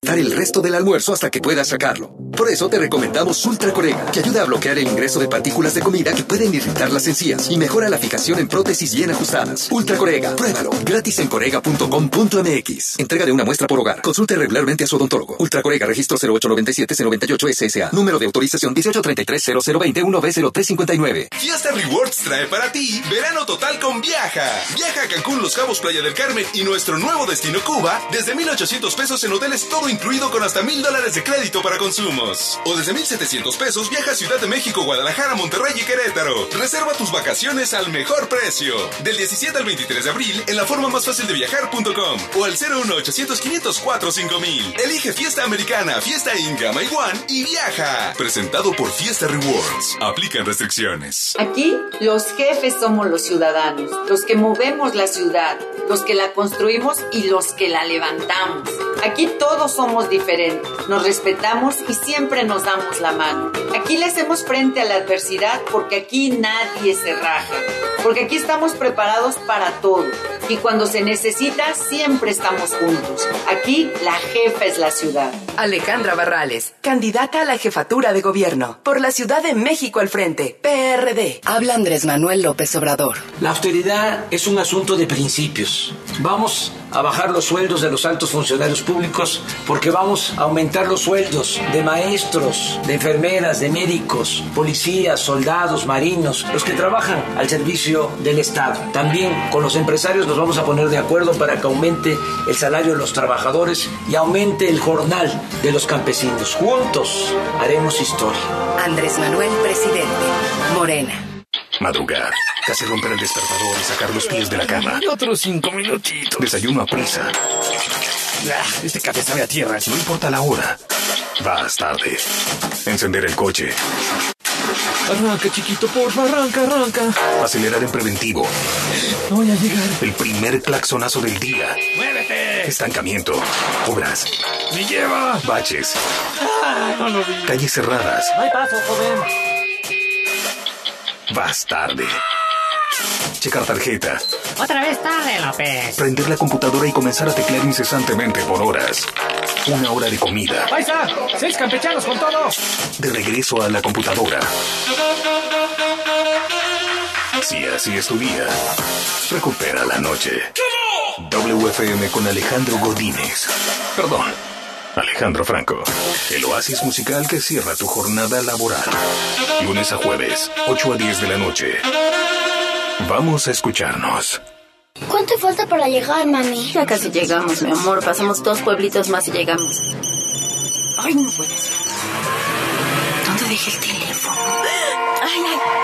afectar el resto del almuerzo hasta que puedas sacarlo. Por eso te recomendamos Ultra Corega, que ayuda a bloquear el ingreso de partículas de comida que pueden irritar las encías y mejora la fijación en prótesis bien ajustadas. Ultra Corega, pruébalo. Gratis en corega.com.mx. Entrega de una muestra por hogar. Consulte regularmente a su odontólogo. Ultra Corega, registro 0897-098 SSA. Número de autorización 1833-0020-1B0359. Fiesta Rewards trae para ti verano total con Viaja. Viaja a Cancún, Los Cabos, Playa del Carmen y nuestro nuevo destino Cuba desde 1,800 pesos en hoteles todo incluido con hasta $1,000 de crédito para consumos. O desde 1,700 pesos viaja a Ciudad de México, Guadalajara, Monterrey y Querétaro. Reserva tus vacaciones al mejor precio. Del 17 al 23 de abril en la forma más fácil de viajar.com o al 01800-504-5000. Elige Fiesta Americana, Fiesta In, Gamma y One y viaja. Presentado por Fiesta Rewards. Aplican restricciones. Aquí los jefes somos los ciudadanos, los que movemos la ciudad, los que la construimos y los que la levantamos. Aquí todos somos diferentes, nos respetamos y siempre nos damos la mano. Aquí le hacemos frente a la adversidad porque aquí nadie se raja, porque aquí estamos preparados para todo y cuando se necesita siempre estamos juntos. Aquí la jefa es la ciudad. Alejandra Barrales, candidata a la jefatura de gobierno por la Ciudad de México al frente, PRD. Habla Andrés Manuel López Obrador. La austeridad es un asunto de principios. Vamos a bajar los sueldos de los altos funcionarios públicos porque vamos a aumentar los sueldos de maestros, de enfermeras, de médicos, policías, soldados, marinos, los que trabajan al servicio del Estado. También con los empresarios nos vamos a poner de acuerdo para que aumente el salario de los trabajadores y aumente el jornal de los campesinos. Juntos haremos historia. Andrés Manuel, presidente. Morena. Madrugar, casi romper el despertador y sacar los pies de la cama. Y otros 5 minutitos. Desayuno a prisa. Este café sabe a tierra. No importa la hora. Vas tarde. Encender el coche. Arranca, chiquito, porfa, arranca. Acelerar en preventivo. No voy a llegar. El primer claxonazo del día. ¡Muévete! Estancamiento. Obras. ¡Me lleva! Baches. No lo vi. Calles cerradas. No hay paso, joven. Vas tarde. Checar tarjeta. Otra vez tarde, López. Prender la computadora y comenzar a teclear incesantemente por horas. 1 hora de comida. ¡Paisa! 6 campechanos con todo. De regreso a la computadora. Si así es tu día, recupera la noche. WFM con Alejandro Godínez. Perdón, Alejandro Franco. El oasis musical que cierra tu jornada laboral. Lunes a jueves, 8 a 10 de la noche. Vamos a escucharnos. ¿Cuánto falta para llegar, mami? Ya casi llegamos, mi amor. Pasamos 2 pueblitos más y llegamos. Ay, no puede ser. ¿Dónde dejé el teléfono? Ay.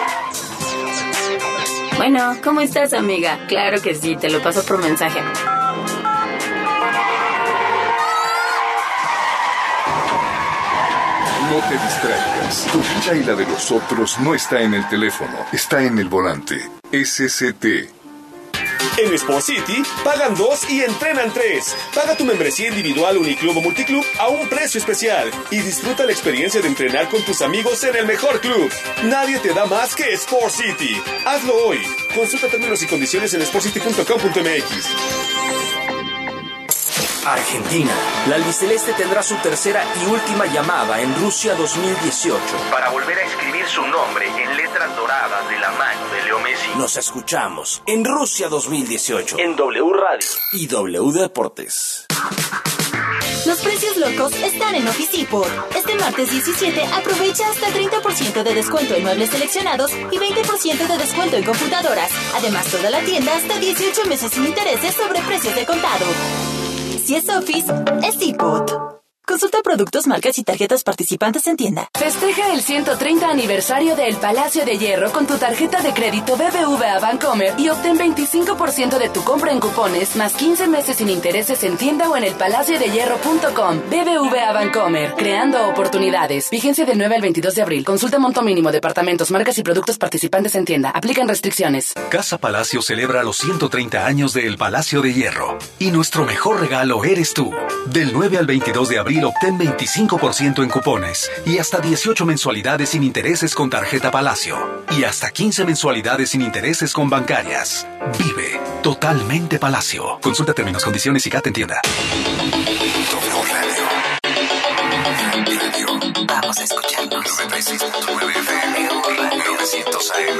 Bueno, ¿cómo estás, amiga? Claro que sí, te lo paso por mensaje. No te distraigas. Tu vida y la de los otros no está en el teléfono, está en el volante. SCT. En Sport City, pagan 2 y entrenan 3. Paga tu membresía individual, uniclub o multiclub a un precio especial. Y disfruta la experiencia de entrenar con tus amigos en el mejor club. Nadie te da más que Sport City. Hazlo hoy. Consulta términos y condiciones en sportcity.com.mx. Argentina. La albiceleste tendrá su tercera y última llamada en Rusia 2018 para volver a escribir su nombre en letras doradas de la mano de Leo Messi. Nos escuchamos en Rusia 2018 en W Radio y W Deportes. Los precios locos están en Office Depot. Este martes 17 aprovecha hasta 30% de descuento en muebles seleccionados y 20% de descuento en computadoras. Además, toda la tienda hasta 18 meses sin intereses sobre precios de contado. Si es Office, es Depot. Consulta productos, marcas y tarjetas participantes en tienda. Festeja el 130 aniversario del Palacio de Hierro con tu tarjeta de crédito BBVA Bancomer y obtén 25% de tu compra en cupones más 15 meses sin intereses en tienda o en elpalaciodehierro.com. BBVA Bancomer, creando oportunidades. Vigencia del 9 al 22 de abril. Consulta monto mínimo, departamentos, marcas y productos participantes en tienda. Aplican restricciones. Casa Palacio celebra los 130 años del Palacio de Hierro. Y nuestro mejor regalo eres tú. Del 9 al 22 de abril obtén 25% en cupones y hasta 18 mensualidades sin intereses con tarjeta Palacio y hasta 15 mensualidades sin intereses con bancarias. Vive totalmente Palacio. Consulta términos, condiciones y CAT en tienda. Vamos a escucharnos. 96.9 FM, 900 AM.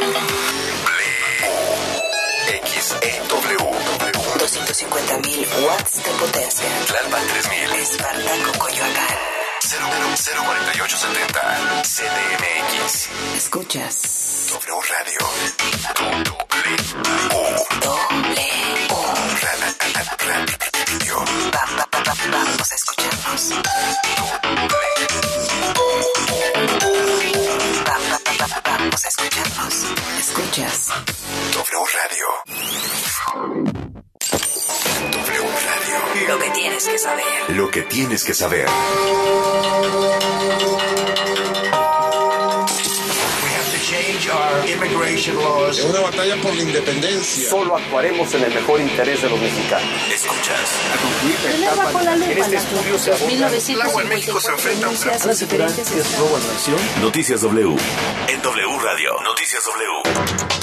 XEW. 250,000 watts de potencia. Tlalpan 3000. Espartaco, Coyoacán. 04870. CDMX. Escuchas W Radio. Radio. Vamos a escucharnos. Vamos a escucharnos. Escuchas W Radio. W Radio. Lo que tienes que saber. Lo que tienes que saber. En una batalla por la independencia. Solo actuaremos en el mejor interés de los mexicanos. Escuchas. En este estudio se El agua en México se enfrenta a un gran Noticias W. En W Radio. Noticias W.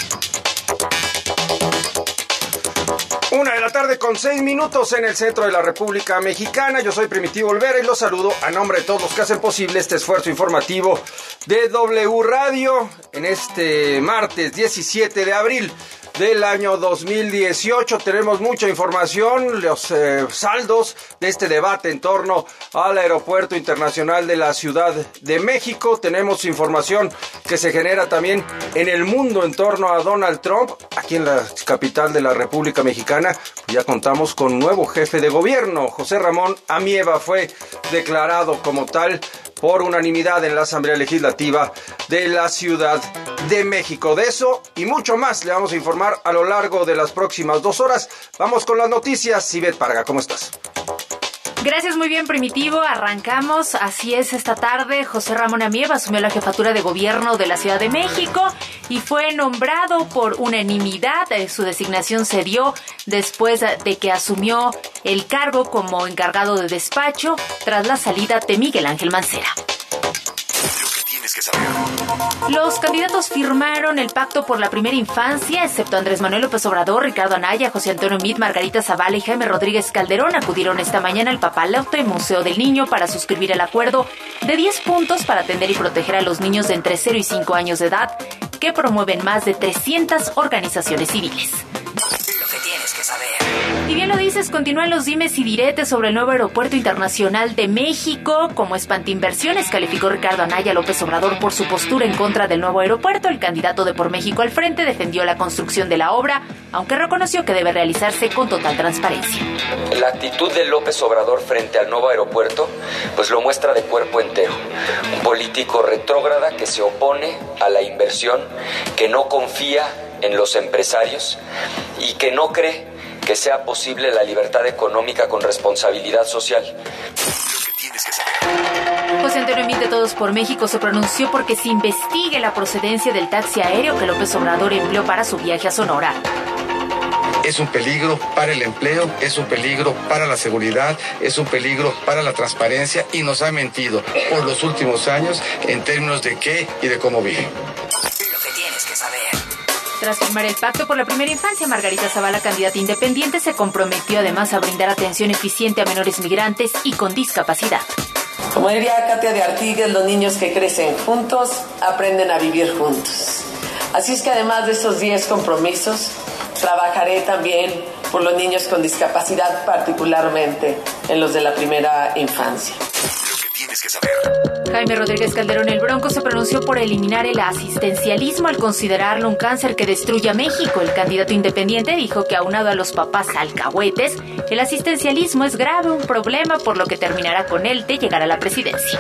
1:06 en el centro de la República Mexicana. Yo soy Primitivo Olvera y los saludo a nombre de todos los que hacen posible este esfuerzo informativo de W Radio en este martes 17 de abril del año 2018. Tenemos mucha información, los saldos de este debate en torno al Aeropuerto Internacional de la Ciudad de México. Tenemos información que se genera también en el mundo en torno a Donald Trump. Aquí en la capital de la República Mexicana ya contamos con un nuevo jefe de gobierno. José Ramón Amieva fue declarado como tal por unanimidad en la Asamblea Legislativa de la Ciudad de México. De eso y mucho más le vamos a informar a lo largo de las próximas 2 horas. Vamos con las noticias. Ivette Parga, ¿cómo estás? Gracias, muy bien, Primitivo. Arrancamos. Así es, esta tarde José Ramón Amieva asumió la jefatura de gobierno de la Ciudad de México y fue nombrado por unanimidad. Su designación se dio después de que asumió el cargo como encargado de despacho tras la salida de Miguel Ángel Mancera. Que saber. Los candidatos firmaron el pacto por la primera infancia, excepto Andrés Manuel López Obrador, Ricardo Anaya, José Antonio Meade, Margarita Zavala y Jaime Rodríguez Calderón acudieron esta mañana al Papalote Museo del Niño para suscribir el acuerdo de 10 puntos para atender y proteger a los niños de entre 0 y 5 años de edad que promueven más de 300 organizaciones civiles. Lo que tienes que saber. Y bien lo dices, continúan los dimes y diretes sobre el nuevo Aeropuerto Internacional de México. Como espantinversiones calificó Ricardo Anaya López Obrador por su postura en contra del nuevo aeropuerto. El candidato de Por México al Frente defendió la construcción de la obra, aunque reconoció que debe realizarse con total transparencia. La actitud de López Obrador frente al nuevo aeropuerto, pues lo muestra de cuerpo entero. Un político retrógrada que se opone a la inversión, que no confía en los empresarios y que no cree que sea posible la libertad económica con responsabilidad social. Lo que tienes que saber. José Antonio Meade de Todos por México se pronunció porque se investigue la procedencia del taxi aéreo que López Obrador empleó para su viaje a Sonora. Es un peligro para el empleo, es un peligro para la seguridad, es un peligro para la transparencia y nos ha mentido por los últimos años en términos de qué y de cómo vive. Lo que tienes que saber. Tras firmar el pacto por la primera infancia, Margarita Zavala, candidata independiente, se comprometió además a brindar atención eficiente a menores migrantes y con discapacidad. Como diría Katia de Artigues, los niños que crecen juntos aprenden a vivir juntos. Así es que además de esos 10 compromisos, trabajaré también por los niños con discapacidad, particularmente en los de la primera infancia. Lo que tienes que saber. Jaime Rodríguez Calderón, el Bronco, se pronunció por eliminar el asistencialismo al considerarlo un cáncer que destruye a México. El candidato independiente dijo que aunado a los papás alcahuetes, el asistencialismo es grave, un problema por lo que terminará con él de llegar a la presidencia.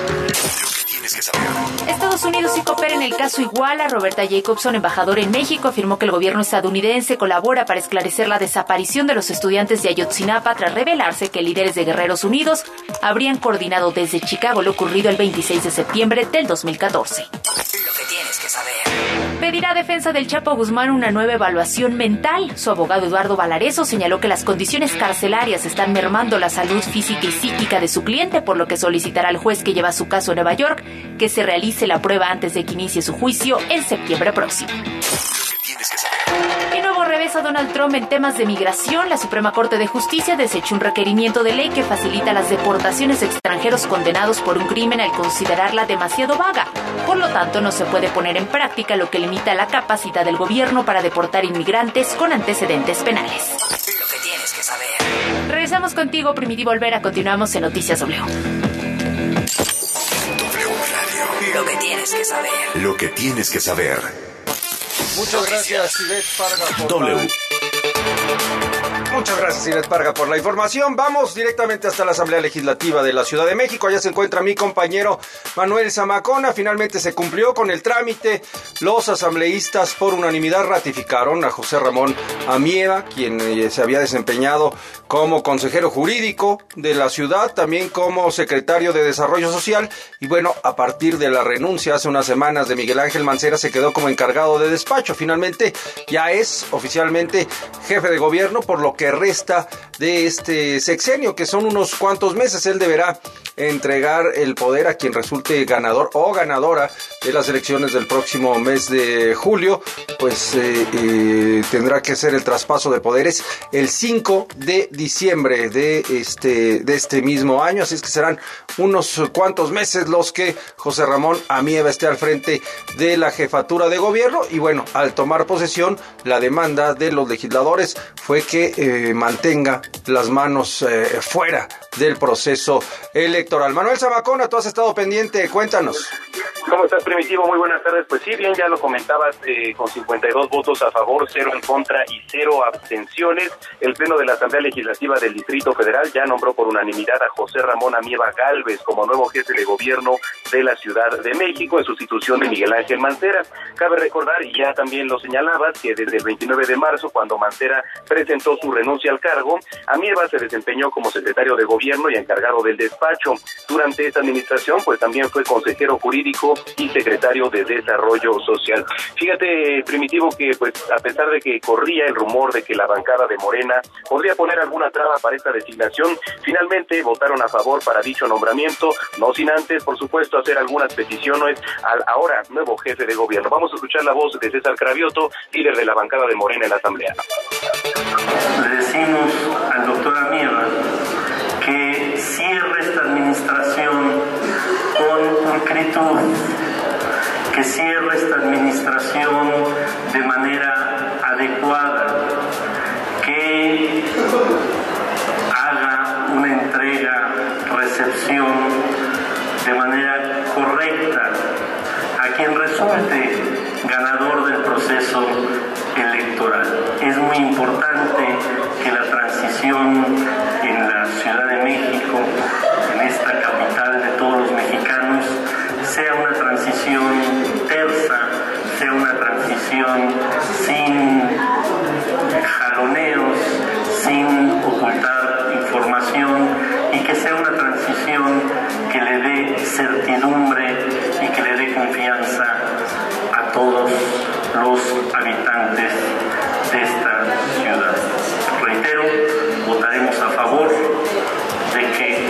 Estados Unidos sí coopera en el caso Iguala. Roberta Jacobson, embajadora en México, afirmó que el gobierno estadounidense colabora para esclarecer la desaparición de los estudiantes de Ayotzinapa tras revelarse que líderes de Guerreros Unidos habrían coordinado desde Chicago lo ocurrido el 26 de septiembre del 2014. Lo que tienes que saber. Pedirá a defensa del Chapo Guzmán una nueva evaluación mental. Su abogado Eduardo Valareso señaló que las condiciones carcelarias están mermando la salud física y psíquica de su cliente, por lo que solicitará al juez que lleva su caso a Nueva York que se realice la prueba antes de que inicie su juicio en septiembre próximo. Tienes que saber. Y nuevo encabeza Donald Trump en temas de migración, la Suprema Corte de Justicia desechó un requerimiento de ley que facilita las deportaciones de extranjeros condenados por un crimen al considerarla demasiado vaga. Por lo tanto, no se puede poner en práctica, lo que limita la capacidad del gobierno para deportar inmigrantes con antecedentes penales. Lo que tienes que saber. Regresamos contigo, Primitivo Olvera. Continuamos en Noticias W. Lo que tienes que saber. Lo que tienes que saber. Muchas gracias, Ivette Parga. Muchas gracias, Ivette Parga, por la información. Vamos directamente hasta la Asamblea Legislativa de la Ciudad de México. Allá se encuentra mi compañero Manuel Zamacona. Finalmente se cumplió con el trámite. Los asambleístas por unanimidad ratificaron a José Ramón Amieva, quien se había desempeñado como consejero jurídico de la ciudad, también como secretario de Desarrollo Social. Y bueno, a partir de la renuncia hace unas semanas de Miguel Ángel Mancera, se quedó como encargado de despacho. Finalmente ya es oficialmente jefe de gobierno por lo que resta de este sexenio, que son unos cuantos meses. Él deberá entregar el poder a quien resulte ganador o ganadora de las elecciones del próximo mes de julio. Pues tendrá que ser el traspaso de poderes el 5 de diciembre de este mismo año, así es que serán unos cuantos meses los que José Ramón Amieva esté al frente de la jefatura de gobierno. Y bueno, al tomar posesión, la demanda de los legisladores fue que mantenga las manos fuera del proceso electoral. Manuel Zamacona, tú has estado pendiente, cuéntanos. ¿Cómo estás, Primitivo? Muy buenas tardes. Pues sí, bien, ya lo comentabas, con 52 votos a favor, 0 en contra y 0 abstenciones, el Pleno de la Asamblea Legislativa del Distrito Federal ya nombró por unanimidad a José Ramón Amieva Gálvez como nuevo jefe de gobierno de la Ciudad de México en sustitución de Miguel Ángel Mancera. Cabe recordar, y ya también lo señalabas, que desde el 29 de marzo, cuando Mancera presentó su renuncia al cargo, Amieva se desempeñó como secretario de gobierno y encargado del despacho. Durante esta administración, pues también fue consejero jurídico y secretario de Desarrollo Social. Fíjate, Primitivo, que pues a pesar de que corría el rumor de que la bancada de Morena podría poner alguna traba para esta designación, finalmente votaron a favor para dicho nombramiento, no sin antes, por supuesto, hacer algunas peticiones al ahora nuevo jefe de gobierno. Vamos a escuchar la voz de César Cravioto, líder de la bancada de Morena en la Asamblea. Le decimos al doctor Amieva que cierre esta administración con pulcritud, que cierre esta administración de manera adecuada, que haga una entrega-recepción de manera correcta a quien resulte ganador del proceso electoral. Es muy importante que la transición en la Ciudad de México, en esta capital de todos los mexicanos, sea una transición tersa, sea una transición sin jaloneos, sin ocultar información, y que sea una transición que le dé certidumbre y que le dé confianza a todos los habitantes de esta ciudad. Reitero, votaremos a favor de que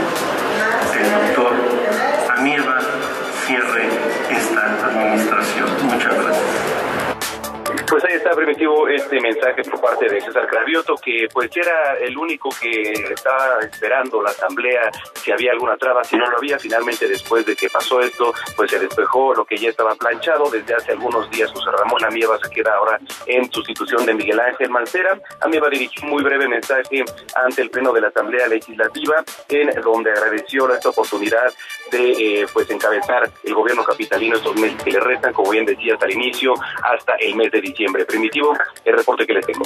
el doctor Amieva cierre esta administración. Muchas gracias. Pues ahí está, Primitivo, este mensaje por parte de César Cravioto, que pues era el único que estaba esperando la asamblea si había alguna traba. Si no lo había, finalmente después de que pasó esto, pues se despejó lo que ya estaba planchado. Desde hace algunos días José Ramón Amieva se queda ahora en sustitución de Miguel Ángel Mancera. Amieva dirigió un muy breve mensaje ante el Pleno de la Asamblea Legislativa, en donde agradeció esta oportunidad de pues encabezar el gobierno capitalino estos meses que le restan, como bien decías al inicio, hasta el mes de diciembre. Primitivo, el reporte que les tengo.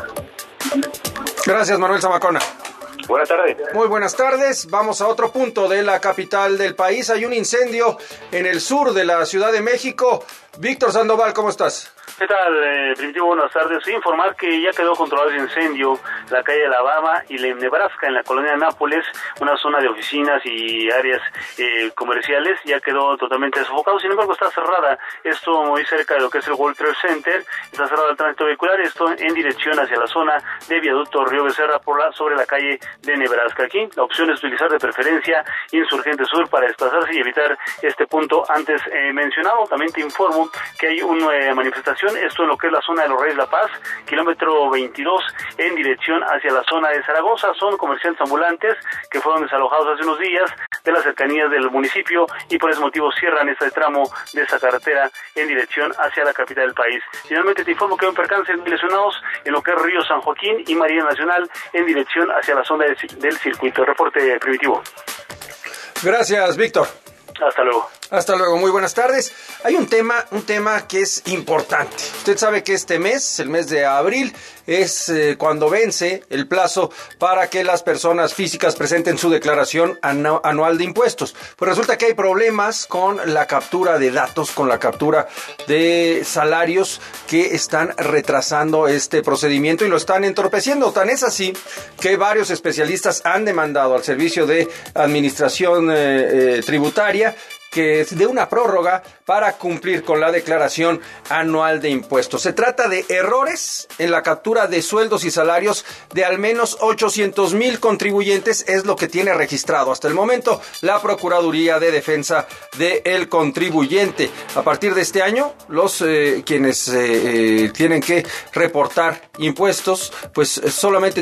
Gracias, Manuel Zamacona. Buenas tardes. Muy buenas tardes. Vamos a otro punto de la capital del país. Hay un incendio en el sur de la Ciudad de México. Víctor Sandoval, ¿cómo estás? ¿Qué tal, Primitivo? Buenas tardes. Sí, informar que ya quedó controlado el incendio en la calle Alabama y en Nebraska, en la colonia Nápoles, una zona de oficinas y áreas comerciales, ya quedó totalmente sofocado. Sin embargo, está cerrada, esto muy cerca de lo que es el World Trade Center, está cerrado el tránsito vehicular, esto en dirección hacia la zona de Viaducto Río Becerra sobre la calle de Nebraska. Aquí la opción es utilizar de preferencia Insurgente Sur para desplazarse y evitar este punto antes mencionado. También te informo informando que hay una manifestación, esto en lo que es la zona de los Reyes La Paz, kilómetro 22, en dirección hacia la zona de Zaragoza. Son comerciantes ambulantes que fueron desalojados hace unos días de las cercanías del municipio y por ese motivo cierran este tramo de esa carretera en dirección hacia la capital del país. Finalmente te informo que hay un percance de lesionados en lo que es Río San Joaquín y Marina Nacional en dirección hacia la zona del circuito. Reporte Primitivo. Gracias, Víctor. Hasta luego. Hasta luego, muy buenas tardes. Hay un tema que es importante. Usted sabe que este mes, el mes de abril, es cuando vence el plazo para que las personas físicas presenten su declaración anual de impuestos. Pues resulta que hay problemas con la captura de datos, con la captura de salarios que están retrasando este procedimiento y lo están entorpeciendo. Tan es así que varios especialistas han demandado al Servicio de Administración Tributaria que dé una prórroga para cumplir con la declaración anual de impuestos. Se trata de errores en la captura de sueldos y salarios de al menos 800,000 contribuyentes, es lo que tiene registrado hasta el momento la Procuraduría de Defensa del Contribuyente. A partir de este año, los quienes tienen que reportar impuestos, pues solamente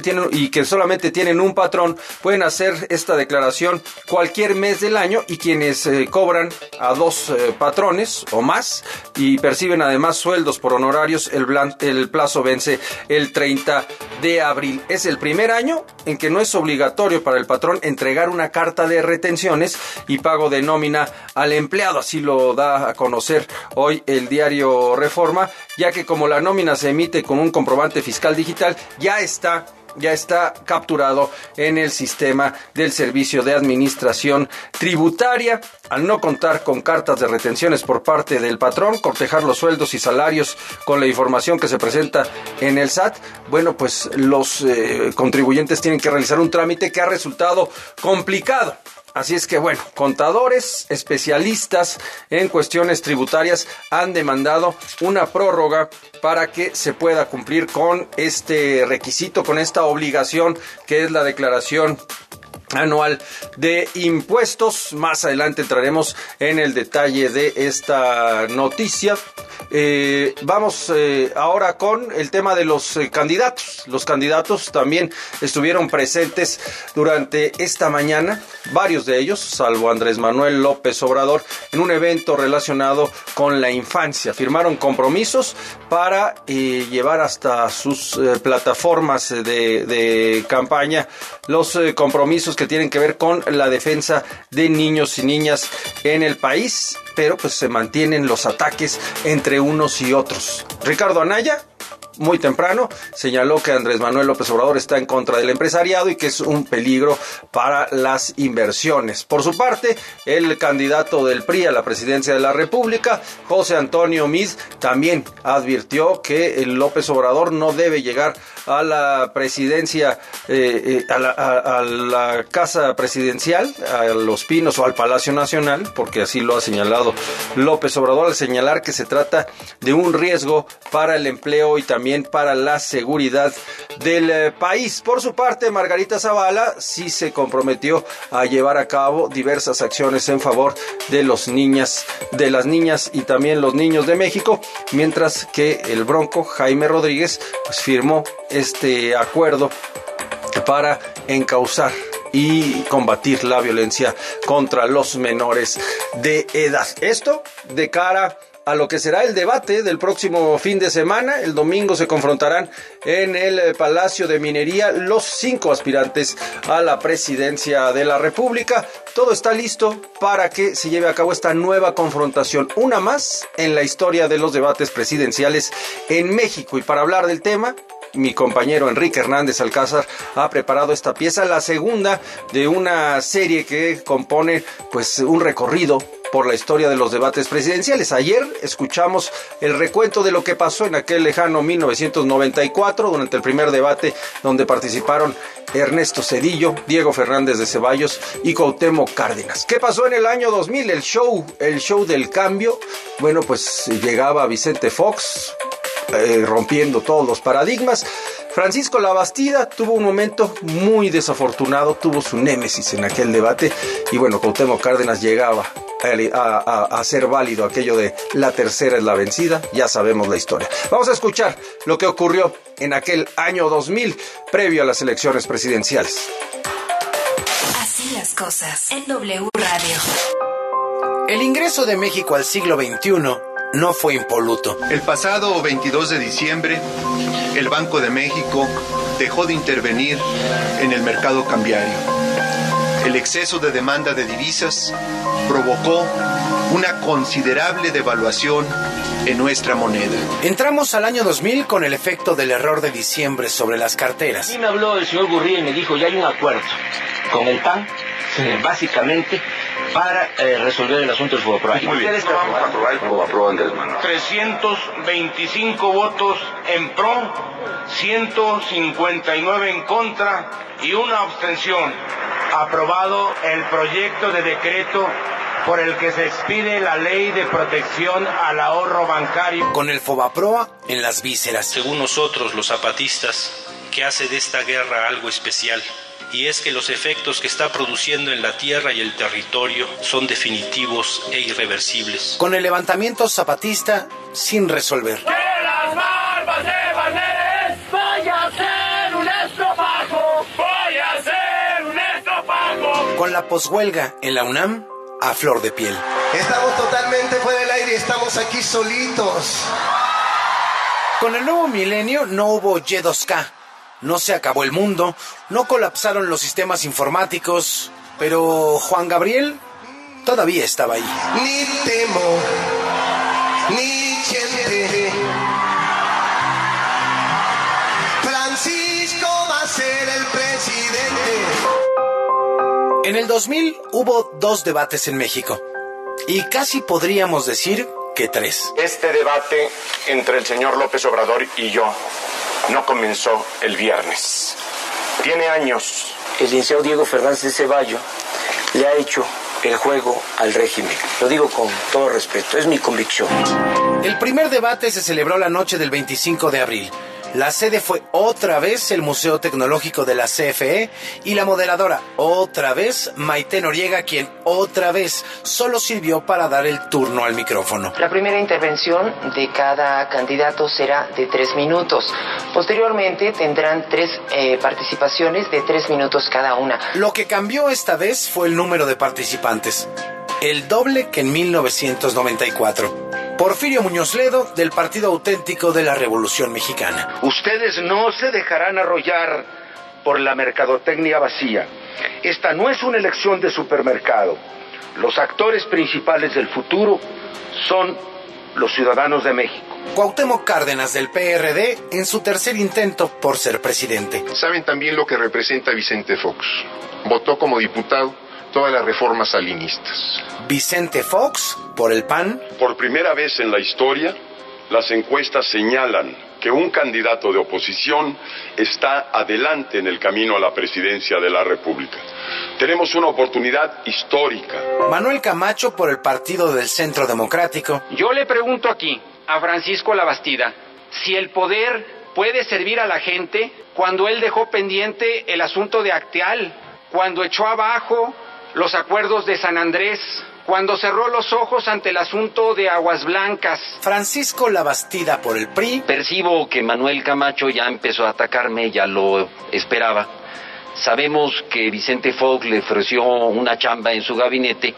tienen un patrón, pueden hacer esta declaración cualquier mes del año, y quienes cobran a dos patrones o más y perciben además sueldos por honorarios, el plazo vence el 30 de abril. Es el primer año en que no es obligatorio para el patrón entregar una carta de retenciones y pago de nómina al empleado. Así lo da a conocer hoy el diario Reforma, ya que como la nómina se emite con un comprobante fiscal digital, ya está capturado en el sistema del Servicio de Administración Tributaria. Al no contar con cartas de retenciones por parte del patrón, cortejar los sueldos y salarios con la información que se presenta en el SAT, bueno, pues los contribuyentes tienen que realizar un trámite que ha resultado complicado. Así es que, bueno, contadores, especialistas en cuestiones tributarias han demandado una prórroga para que se pueda cumplir con este requisito, con esta obligación que es la declaración anual de impuestos. Más adelante entraremos en el detalle de esta noticia. Vamos ahora con el tema de los candidatos. Los candidatos también estuvieron presentes durante esta mañana, varios de ellos, salvo Andrés Manuel López Obrador, en un evento relacionado con la infancia. Firmaron compromisos para llevar hasta sus plataformas de campaña los compromisos que tienen que ver con la defensa de niños y niñas en el país, pero pues se mantienen los ataques entre unos y otros. Ricardo Anaya, muy temprano, señaló que Andrés Manuel López Obrador está en contra del empresariado y que es un peligro para las inversiones. Por su parte, el candidato del PRI a la presidencia de la República, José Antonio Meade, también advirtió que el López Obrador no debe llegar a la presidencia, a la casa presidencial, a Los Pinos o al Palacio Nacional, porque así lo ha señalado López Obrador, al señalar que se trata de un riesgo para el empleo y también para la seguridad del país. Por su parte, Margarita Zavala sí se comprometió a llevar a cabo diversas acciones en favor de las niñas y también los niños de México, mientras que el Bronco Jaime Rodríguez pues firmó este acuerdo para encauzar y combatir la violencia contra los menores de edad. Esto de cara a lo que será el debate del próximo fin de semana. El domingo se confrontarán en el Palacio de Minería los 5 aspirantes a la presidencia de la República. Todo está listo para que se lleve a cabo esta nueva confrontación, una más en la historia de los debates presidenciales en México. Y para hablar del tema, mi compañero Enrique Hernández Alcázar ha preparado esta pieza, la segunda de una serie que compone pues un recorrido por la historia de los debates presidenciales. Ayer escuchamos el recuento de lo que pasó en aquel lejano 1994 durante el primer debate, donde participaron Ernesto Zedillo, Diego Fernández de Ceballos y Cuauhtémoc Cárdenas. ¿Qué pasó en el año 2000? El show del cambio. Bueno, pues llegaba Vicente Fox, rompiendo todos los paradigmas. Francisco Labastida tuvo un momento muy desafortunado, tuvo su némesis en aquel debate, y bueno, Cuauhtémoc Cárdenas llegaba a hacer válido aquello de la tercera es la vencida. Ya sabemos la historia. Vamos a escuchar lo que ocurrió en aquel año 2000, previo a las elecciones presidenciales. Así las cosas en W Radio. El ingreso de México al siglo XXI no fue impoluto. El pasado 22 de diciembre, el Banco de México dejó de intervenir en el mercado cambiario. El exceso de demanda de divisas provocó una considerable devaluación en nuestra moneda. Entramos al año 2000 con el efecto del error de diciembre sobre las carteras. Sí, me habló el señor Gurría y me dijo, ya hay un acuerdo con el PAN, básicamente, para resolver el asunto del Fobaproa. Muy bien, no vamos a aprobar el Fobaproa, Andrés Manuel. 325 votos en pro, 159 en contra y una abstención. Aprobado el proyecto de decreto por el que se expide la Ley de Protección al Ahorro Bancario. Con el Fobaproa en las vísceras. Según nosotros, los zapatistas, que hace de esta guerra algo especial, y es que los efectos que está produciendo en la tierra y el territorio son definitivos e irreversibles. Con el levantamiento zapatista sin resolver. ¡Que las barbas de Barnés vaya a ser un estropajo! ¡Voy a ser un estropajo! Con la poshuelga en la UNAM a flor de piel. Estamos totalmente fuera del aire y estamos aquí solitos. Con el nuevo milenio no hubo Y2K. No se acabó el mundo, no colapsaron los sistemas informáticos, pero Juan Gabriel todavía estaba ahí. Ni temo, ni chente. Francisco va a ser el presidente. En el 2000 hubo 2 debates en México, y casi podríamos decir que 3. Este debate entre el señor López Obrador y yo no comenzó el viernes. Tiene años. El licenciado Diego Fernández de Ceballo le ha hecho el juego al régimen. Lo digo con todo respeto, es mi convicción. El primer debate se celebró la noche del 25 de abril. La sede fue otra vez el Museo Tecnológico de la CFE y la moderadora otra vez Maite Noriega, quien otra vez solo sirvió para dar el turno al micrófono. La primera intervención de cada candidato será de 3 minutos. Posteriormente tendrán 3 participaciones de 3 minutos cada una. Lo que cambió esta vez fue el número de participantes, el doble que en 1994. Porfirio Muñoz Ledo, del Partido Auténtico de la Revolución Mexicana. Ustedes no se dejarán arrollar por la mercadotecnia vacía. Esta no es una elección de supermercado. Los actores principales del futuro son los ciudadanos de México. Cuauhtémoc Cárdenas, del PRD, en su tercer intento por ser presidente. Saben también lo que representa Vicente Fox. Votó como diputado todas las reformas salinistas. Vicente Fox, por el PAN. Por primera vez en la historia, las encuestas señalan que un candidato de oposición está adelante en el camino a la presidencia de la República. Tenemos una oportunidad histórica. Manuel Camacho, por el Partido del Centro Democrático. Yo le pregunto aquí a Francisco Labastida si el poder puede servir a la gente cuando él dejó pendiente el asunto de Acteal, cuando echó abajo los acuerdos de San Andrés, cuando cerró los ojos ante el asunto de Aguas Blancas. Francisco Labastida, por el PRI. Percibo que Manuel Camacho ya empezó a atacarme, ya lo esperaba. Sabemos que Vicente Fox le ofreció una chamba en su gabinete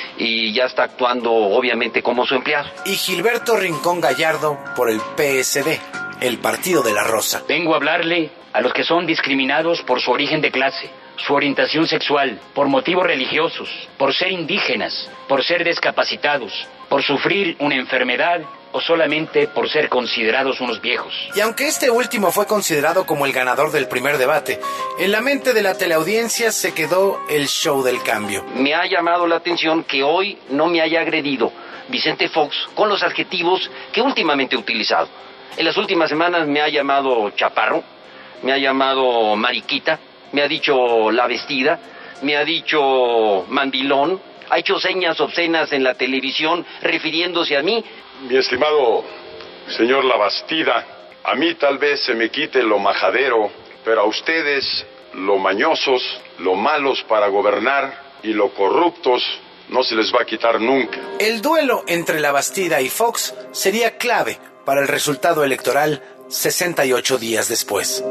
y ya está actuando obviamente como su empleado. Y Gilberto Rincón Gallardo, por el PSD, el Partido de la Rosa. Vengo a hablarle a los que son discriminados por su origen de clase, su orientación sexual, por motivos religiosos, por ser indígenas, por ser discapacitados, por sufrir una enfermedad o solamente por ser considerados unos viejos. Y aunque este último fue considerado como el ganador del primer debate, en la mente de la teleaudiencia se quedó el show del cambio. Me ha llamado la atención que hoy no me haya agredido Vicente Fox con los adjetivos que últimamente he utilizado. En las últimas semanas me ha llamado chaparro, me ha llamado mariquita, me ha dicho la vestida, me ha dicho mandilón, ha hecho señas obscenas en la televisión refiriéndose a mí. Mi estimado señor Labastida, a mí tal vez se me quite lo majadero, pero a ustedes lo mañosos, lo malos para gobernar y lo corruptos no se les va a quitar nunca. El duelo entre Labastida y Fox sería clave para el resultado electoral 68 días después.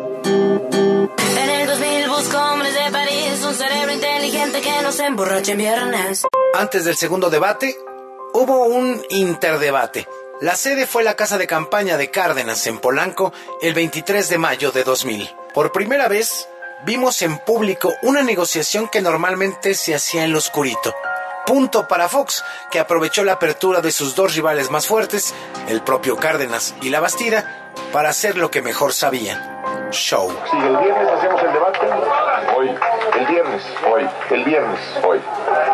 En el 2000 busco hombres de París, un cerebro inteligente que no se emborrache en viernes. Antes del segundo debate, hubo un interdebate. La sede fue la casa de campaña de Cárdenas en Polanco el 23 de mayo de 2000. Por primera vez, vimos en público una negociación que normalmente se hacía en lo oscurito. Punto para Fox, que aprovechó la apertura de sus dos rivales más fuertes, el propio Cárdenas y Labastida, para hacer lo que mejor sabían: show. Sí, el viernes hacemos el debate. Hoy. El viernes. Hoy. El viernes. Hoy.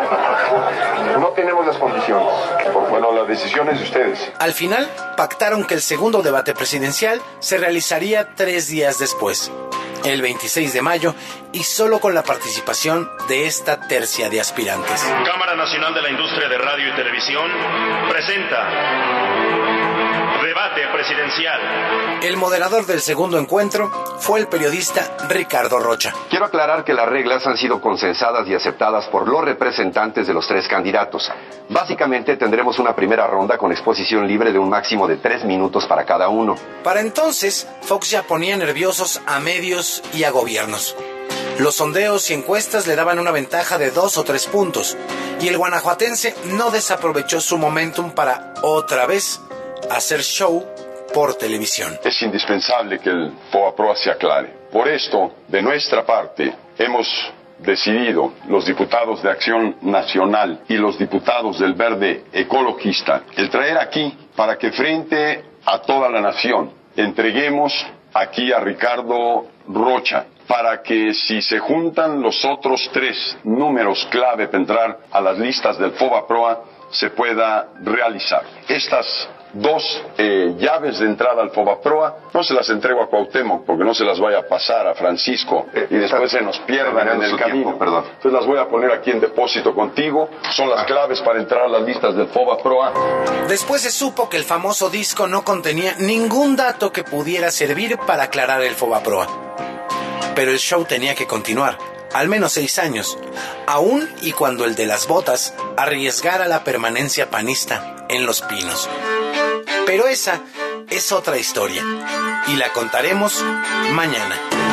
No tenemos las condiciones. Bueno, la decisión es de ustedes. Al final, pactaron que el segundo debate presidencial se realizaría 3 días después, el 26 de mayo, y solo con la participación de esta tercia de aspirantes. Cámara Nacional de la Industria de Radio y Televisión presenta debate presidencial. El moderador del segundo encuentro fue el periodista Ricardo Rocha. Quiero aclarar que las reglas han sido consensadas y aceptadas por los representantes de los 3 candidatos. Básicamente tendremos una primera ronda con exposición libre de un máximo de 3 minutos para cada uno. Para entonces, Fox ya ponía nerviosos a medios y a gobiernos. Los sondeos y encuestas le daban una ventaja de 2 o 3 puntos, y el guanajuatense no desaprovechó su momentum para, otra vez, hacer show por televisión. Es indispensable que el FOBAPROA se aclare. Por esto, de nuestra parte, hemos decidido, los diputados de Acción Nacional y los diputados del Verde Ecologista, el traer aquí para que frente a toda la nación entreguemos aquí a Ricardo Rocha, para que si se juntan los otros 3 números clave para entrar a las listas del FOBAPROA, se pueda realizar. Estas 2 llaves de entrada al FOBAPROA no se las entrego a Cuauhtémoc porque no se las vaya a pasar a Francisco y después se nos pierdan en el camino. Entonces las voy a poner aquí en depósito contigo. Son las claves para entrar a las listas del FOBAPROA. Después se supo que el famoso disco no contenía ningún dato que pudiera servir para aclarar el FOBAPROA. Pero el show tenía que continuar, al menos 6 años, aún y cuando el de las botas arriesgara la permanencia panista en Los Pinos. Pero esa es otra historia, y la contaremos mañana.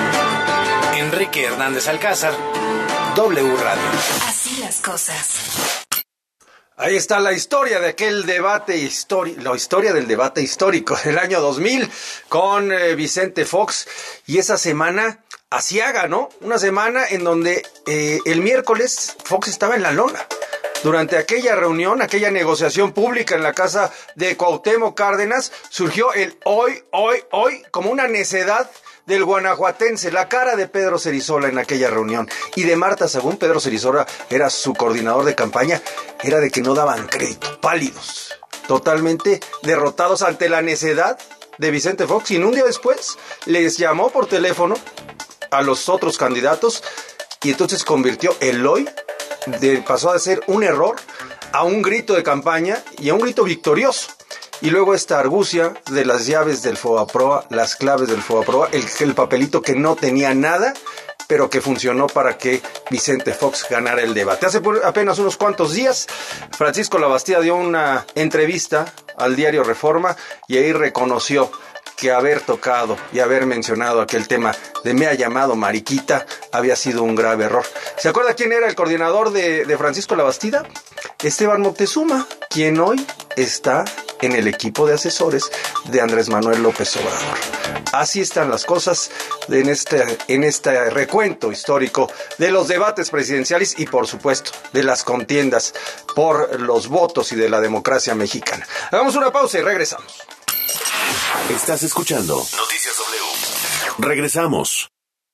Enrique Hernández Alcázar, W Radio. Así las cosas. Ahí está la historia de aquel debate la historia del debate histórico del año 2000 con Vicente Fox, y esa semana asiaga, ¿no? Una semana en donde el miércoles Fox estaba en la lona. Durante aquella reunión, aquella negociación pública en la casa de Cuauhtémoc Cárdenas, surgió el hoy, como una necedad del guanajuatense, la cara de Pedro Cerizola en aquella reunión. Y de Marta Sagún. Pedro Cerizola era su coordinador de campaña, era de que no daban crédito, pálidos, totalmente derrotados ante la necedad de Vicente Fox. Y un día después les llamó por teléfono a los otros candidatos, y entonces convirtió el hoy, pasó a ser un error a un grito de campaña y a un grito victorioso. Y luego esta argucia de las llaves del FOBAPROA, las claves del FOBAPROA, el papelito que no tenía nada, pero que funcionó para que Vicente Fox ganara el debate. Hace apenas unos cuantos días, Francisco Labastida dio una entrevista al diario Reforma, y ahí reconoció que haber tocado y haber mencionado aquel tema de "me ha llamado mariquita" había sido un grave error. ¿Se acuerda quién era el coordinador de Francisco Labastida? Esteban Moctezuma, quien hoy está en el equipo de asesores de Andrés Manuel López Obrador. Así están las cosas en este recuento histórico de los debates presidenciales y, por supuesto, de las contiendas por los votos y de la democracia mexicana. Hagamos una pausa y regresamos. Estás escuchando Noticias W. Regresamos.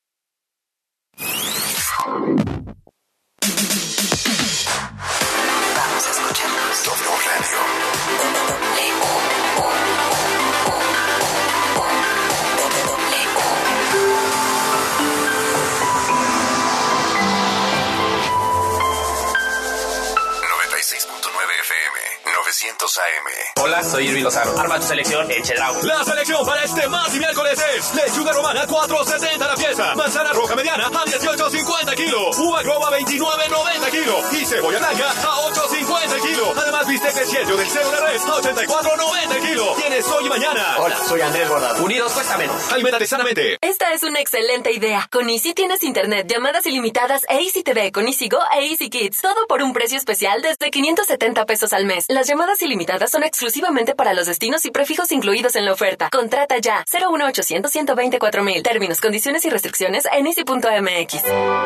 Vamos a escucharnos. W Radio. FM, 900 Morelos AM. Hola, soy Irving Lozano. Arma tu selección en Chedraui. La selección para este martes y miércoles es lechuga romana 4.70 la pieza, manzana roja mediana a 18.50 kilos, uva groba 29.90 kilos y cebolla blanca a 8.50 kilos. Además, bistec de chiello del cero de res a 84.90 kilos. ¿Tienes hoy y mañana? Hola, soy Andrés Guardado. Unidos cuesta menos. Aliméntate sanamente. Esta es una excelente idea. Con Easy tienes internet, llamadas ilimitadas e Easy TV con Easy Go e Easy Kids. Todo por un precio especial desde 570 pesos al mes. Las llamadas ilimitadas son exclusivamente para los destinos y prefijos incluidos en la oferta. Contrata ya. 01800 124 000. Términos, condiciones y restricciones en easy.mx.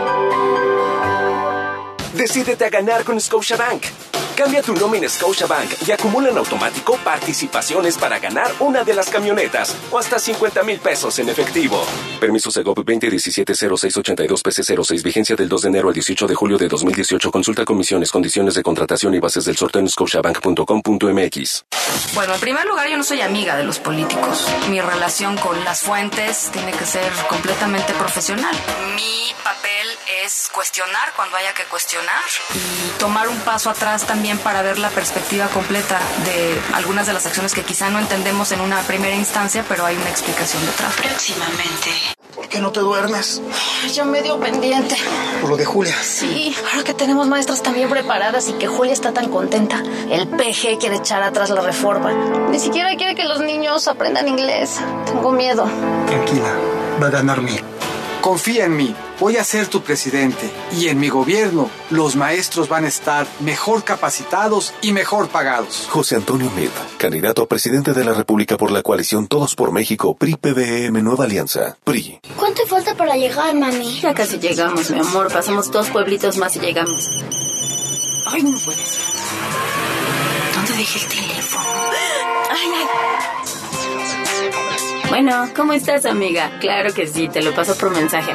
Decídete a ganar con Scotiabank. Cambia tu nómina Scotiabank y acumula en automático participaciones para ganar una de las camionetas o hasta 50,000 pesos en efectivo. Permiso Segov 2017-0682-PC06. Vigencia del 2 de enero al 18 de julio de 2018. Consulta comisiones, condiciones de contratación y bases del sorteo en scotiabank.com.mx. Bueno, en primer lugar, yo no soy amiga de los políticos. Mi relación con las fuentes tiene que ser completamente profesional. Mi papel es cuestionar cuando haya que cuestionar y tomar un paso atrás también para ver la perspectiva completa de algunas de las acciones que quizá no entendemos en una primera instancia, pero hay una explicación detrás. Próximamente. ¿Por qué no te duermes? Ya medio pendiente. ¿Por lo de Julia? Sí, ahora que tenemos maestras también preparadas y que Julia está tan contenta. El PG quiere echar atrás la reforma. Ni siquiera quiere que los niños aprendan inglés. Tengo miedo. Tranquila, va a ganar mí. Confía en mí, voy a ser tu presidente y en mi gobierno los maestros van a estar mejor capacitados y mejor pagados. José Antonio Meade, candidato a presidente de la República por la coalición Todos por México, PRI-PBM Nueva Alianza, PRI. ¿Cuánto falta para llegar, mami? Ya casi llegamos, mi amor. Pasamos 2 pueblitos más y llegamos. Ay, no puede ser. ¿Dónde dejé el teléfono? Ay, ay. Bueno, ¿cómo estás, amiga? Claro que sí, te lo paso por mensaje.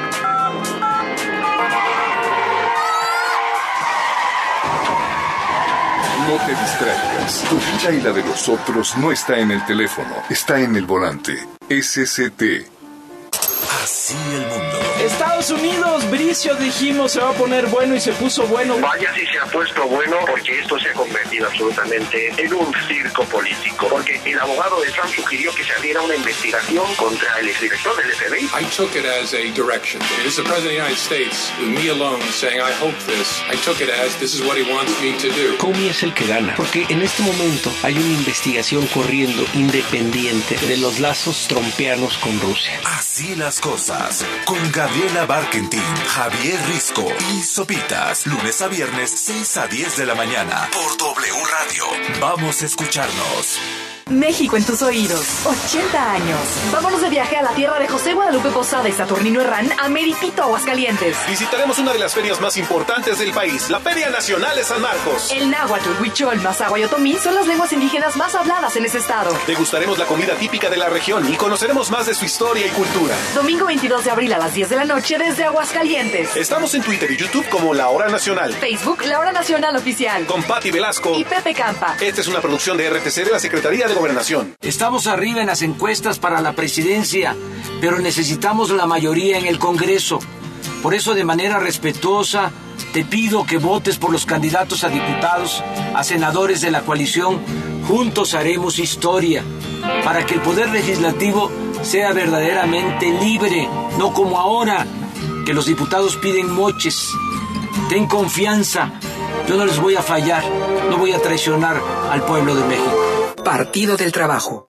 No te distraigas. Tu vida y la de los otros no está en el teléfono, está en el volante. SCT. Así el mundo. Estados Unidos, Bricio, dijimos, se va a poner bueno y se puso bueno. Vaya si se ha puesto bueno, porque esto se ha convertido absolutamente en un circo político. Porque el abogado de Trump sugirió que se abriera una investigación contra el exdirector del FBI. I took it as a direction. It is the President of the United States, with me alone, saying, I hope this. I took it as, this is what he wants me to do. Comey es el que gana, porque en este momento hay una investigación corriendo independiente de los lazos trompeanos con Rusia. Así las cosas, con Gabriela Barkentin, Javier Risco y Sopitas, lunes a viernes 6 a 10 de la mañana por W Radio. Vamos a escucharnos. México en tus oídos. 80 años. Vámonos de viaje a la tierra de José Guadalupe Posada y Saturnino Herrán a Meritito, Aguascalientes. Visitaremos una de las ferias más importantes del país, la Feria Nacional de San Marcos. El náhuatl, huichol, mazahua y otomí son las lenguas indígenas más habladas en ese estado. Degustaremos la comida típica de la región y conoceremos más de su historia y cultura. Domingo 22 de abril a las 10 de la noche desde Aguascalientes. Estamos en Twitter y YouTube como La Hora Nacional. Facebook, La Hora Nacional Oficial. Con Patti Velasco y Pepe Campa. Esta es una producción de RTC de la Secretaría de Gobernación. Estamos arriba en las encuestas para la presidencia, pero necesitamos la mayoría en el Congreso. Por eso, de manera respetuosa, te pido que votes por los candidatos a diputados, a senadores de la coalición. Juntos haremos historia para que el poder legislativo sea verdaderamente libre, no como ahora, que los diputados piden moches. Ten confianza, yo no les voy a fallar, no voy a traicionar al pueblo de México. Partido del Trabajo.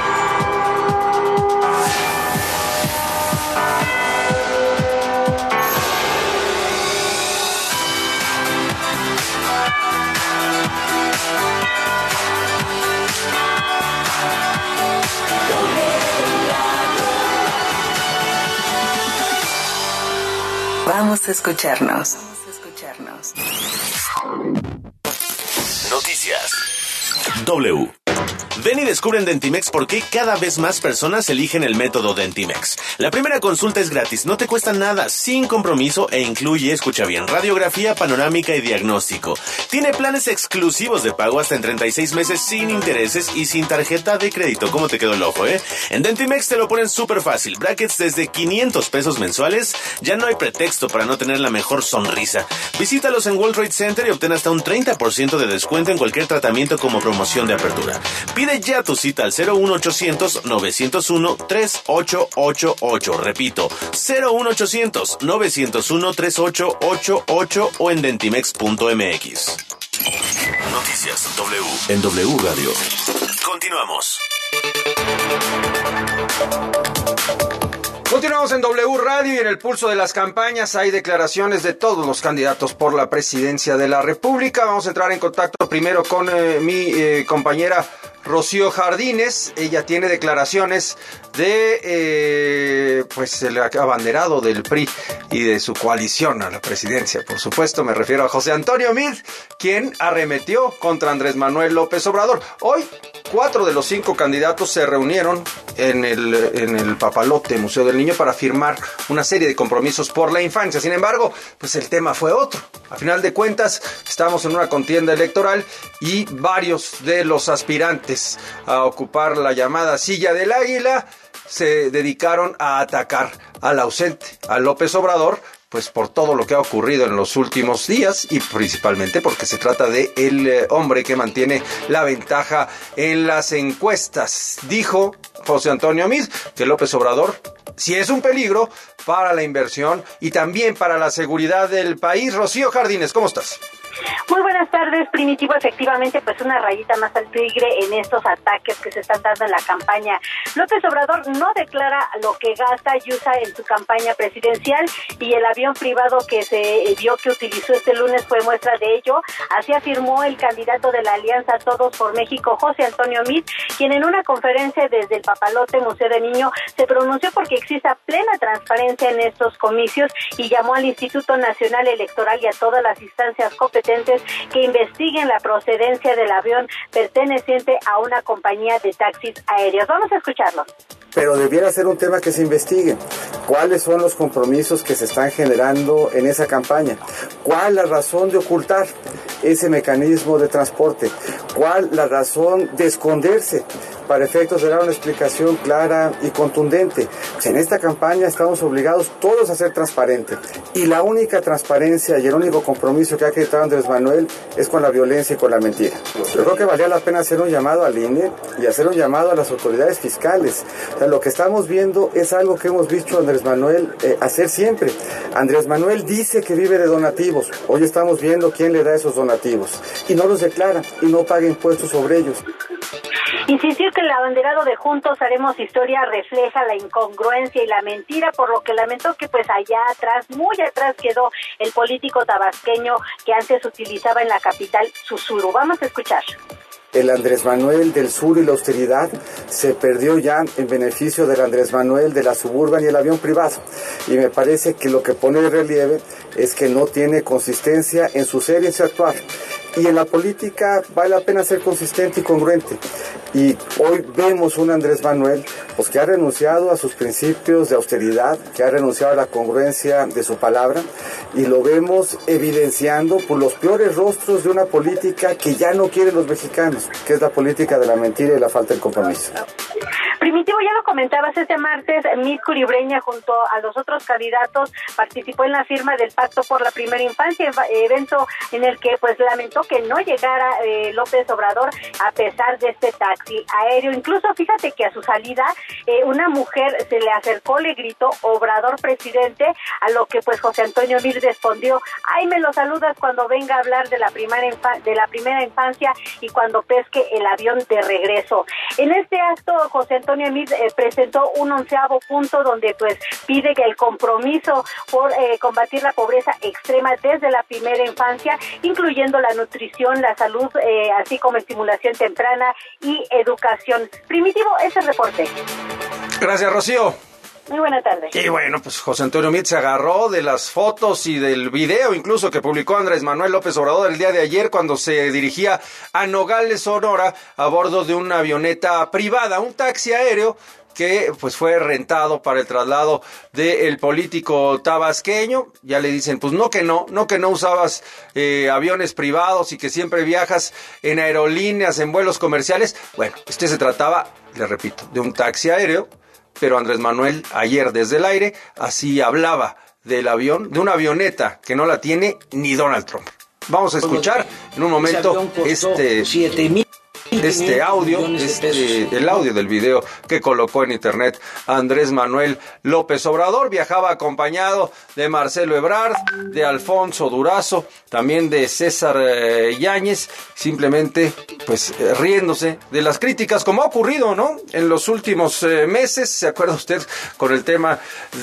Vamos a escucharnos. Noticias. W. Ven y descubre en Dentimex por qué cada vez más personas eligen el método Dentimex. La primera consulta es gratis, no te cuesta nada, sin compromiso e incluye, escucha bien, radiografía panorámica y diagnóstico. Tiene planes exclusivos de pago hasta en 36 meses sin intereses y sin tarjeta de crédito. ¿Cómo te quedó el ojo, En Dentimex te lo ponen súper fácil. Brackets desde 500 pesos mensuales. Ya no hay pretexto para no tener la mejor sonrisa. Visítalos en World Trade Center y obtén hasta un 30% de descuento en cualquier tratamiento como promoción de apertura. Pide ya tu cita al 01800-901-3888. Repito, 01800-901-3888 o en dentimex.mx. Noticias W en W Radio. Continuamos. Continuamos en W Radio y en el pulso de las campañas hay declaraciones de todos los candidatos por la presidencia de la República. Vamos a entrar en contacto primero con mi compañera Rocío Jardines. Ella tiene declaraciones de el abanderado del PRI y de su coalición a la presidencia. Por supuesto, me refiero a José Antonio Meade, quien arremetió contra Andrés Manuel López Obrador. Hoy, 4 de los 5 candidatos se reunieron en el Papalote Museo del Niño para firmar una serie de compromisos por la infancia. Sin embargo, pues el tema fue otro. A final de cuentas, estamos en una contienda electoral y varios de los aspirantes a ocupar la llamada silla del águila se dedicaron a atacar al ausente, a López Obrador, pues por todo lo que ha ocurrido en los últimos días y principalmente porque se trata de el hombre que mantiene la ventaja en las encuestas. Dijo José Antonio Meade que López Obrador sí es un peligro para la inversión y también para la seguridad del país. Rocío Jardines, ¿cómo estás? Muy buenas tardes, Primitivo. Efectivamente, pues una rayita más al tigre en estos ataques que se están dando en la campaña. López Obrador no declara lo que gasta y usa en su campaña presidencial y el avión privado que se vio que utilizó este lunes fue muestra de ello. Así afirmó el candidato de la Alianza Todos por México, José Antonio Meade, quien en una conferencia desde el Papalote Museo del Niño se pronunció porque exista plena transparencia en estos comicios y llamó al Instituto Nacional Electoral y a todas las instancias competentes que investiguen la procedencia del avión perteneciente a una compañía de taxis aéreos. Vamos a escucharlo. Pero debiera ser un tema que se investigue. ¿Cuáles son los compromisos que se están generando en esa campaña? ¿Cuál la razón de ocultar ese mecanismo de transporte? ¿Cuál la razón de esconderse para efectos de dar una explicación clara y contundente? Pues en esta campaña estamos obligados todos a ser transparentes. Y la única transparencia y el único compromiso que ha acreditado Andrés Manuel es con la violencia y con la mentira. Yo creo que valía la pena hacer un llamado al INE y hacer un llamado a las autoridades fiscales. O sea, lo que estamos viendo es algo que hemos visto a Andrés Manuel hacer siempre. Andrés Manuel dice que vive de donativos. Hoy estamos viendo quién le da esos donativos. Y no los declara y no paga impuestos sobre ellos. Insistió que el abanderado de Juntos Haremos Historia refleja la incongruencia y la mentira, por lo que lamentó que pues allá atrás, muy atrás quedó el político tabasqueño que antes utilizaba en la capital Susuru. Vamos a escuchar. El Andrés Manuel del sur y la austeridad se perdió ya en beneficio del Andrés Manuel de la Suburban y el avión privado. Y me parece que lo que pone de relieve es que no tiene consistencia en su ser y en su actuar. Y en la política vale la pena ser consistente y congruente. Y hoy vemos un Andrés Manuel pues, que ha renunciado a sus principios de austeridad, que ha renunciado a la congruencia de su palabra, y lo vemos evidenciando por los peores rostros de una política que ya no quieren los mexicanos, que es la política de la mentira y la falta de compromiso. Primitivo, ya lo comentabas, este martes Meade Curibreña junto a los otros candidatos participó en la firma del Pacto por la Primera Infancia, evento en el que pues lamentó que no llegara López Obrador a pesar de este taxi aéreo. Incluso fíjate que a su salida una mujer se le acercó, le gritó Obrador presidente, a lo que pues José Antonio Meade respondió: ay, me lo saludas cuando venga a hablar de la primera infancia y cuando pesque el avión de regreso. En este acto José Antonio Meade presentó un 11º punto donde pues pide que el compromiso por combatir la pobreza extrema desde la primera infancia, incluyendo la nutrición, la salud, así como estimulación temprana y educación. Primitivo, ese reporte. Gracias, Rocío. Muy buena tarde. Y bueno, pues José Antonio Meade se agarró de las fotos y del video incluso que publicó Andrés Manuel López Obrador el día de ayer cuando se dirigía a Nogales, Sonora, a bordo de una avioneta privada, un taxi aéreo que pues fue rentado para el traslado del político tabasqueño. Ya le dicen, pues no que no usabas aviones privados y que siempre viajas en aerolíneas, en vuelos comerciales. Bueno, se trataba, le repito, de un taxi aéreo, pero Andrés Manuel ayer desde el aire así hablaba del avión, de una avioneta que no la tiene ni Donald Trump. Vamos a escuchar en un momento el audio del video que colocó en internet Andrés Manuel López Obrador. Viajaba acompañado de Marcelo Ebrard, de Alfonso Durazo, también de César Yáñez, simplemente pues riéndose de las críticas, como ha ocurrido, ¿no?, en los últimos meses. ¿Se acuerda usted con el tema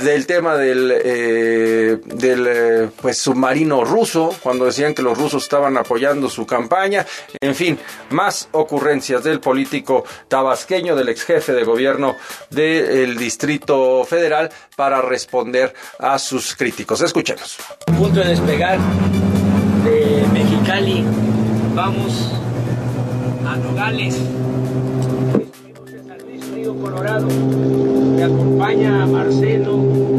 del pues submarino ruso, cuando decían que los rusos estaban apoyando su campaña? En fin, más ocurrencias del político tabasqueño, del ex jefe de gobierno del Distrito Federal, para responder a sus críticos. Escuchemos. A punto de despegar de Mexicali, vamos a Nogales. Estuvimos en San Luis Río Colorado. Me acompaña Marcelo,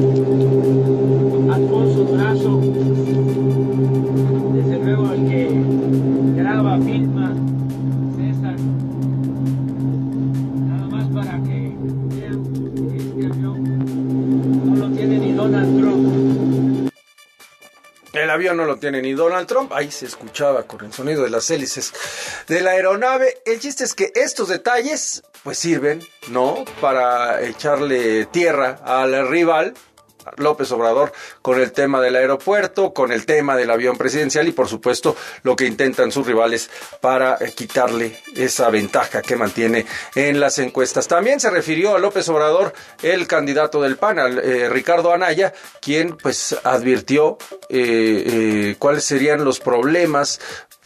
Alfonso Durazo, desde luego el que graba, filma, César. Nada más para que vean que este avión no lo tiene ni Donald Trump. El avión no lo tiene ni Donald Trump. Ahí se escuchaba con el sonido de las hélices de la aeronave. El chiste es que estos detalles pues sirven, ¿no?, para echarle tierra al rival López Obrador con el tema del aeropuerto, con el tema del avión presidencial y por supuesto lo que intentan sus rivales para quitarle esa ventaja que mantiene en las encuestas. También se refirió a López Obrador el candidato del PAN, Ricardo Anaya, quien pues advirtió cuáles serían los problemas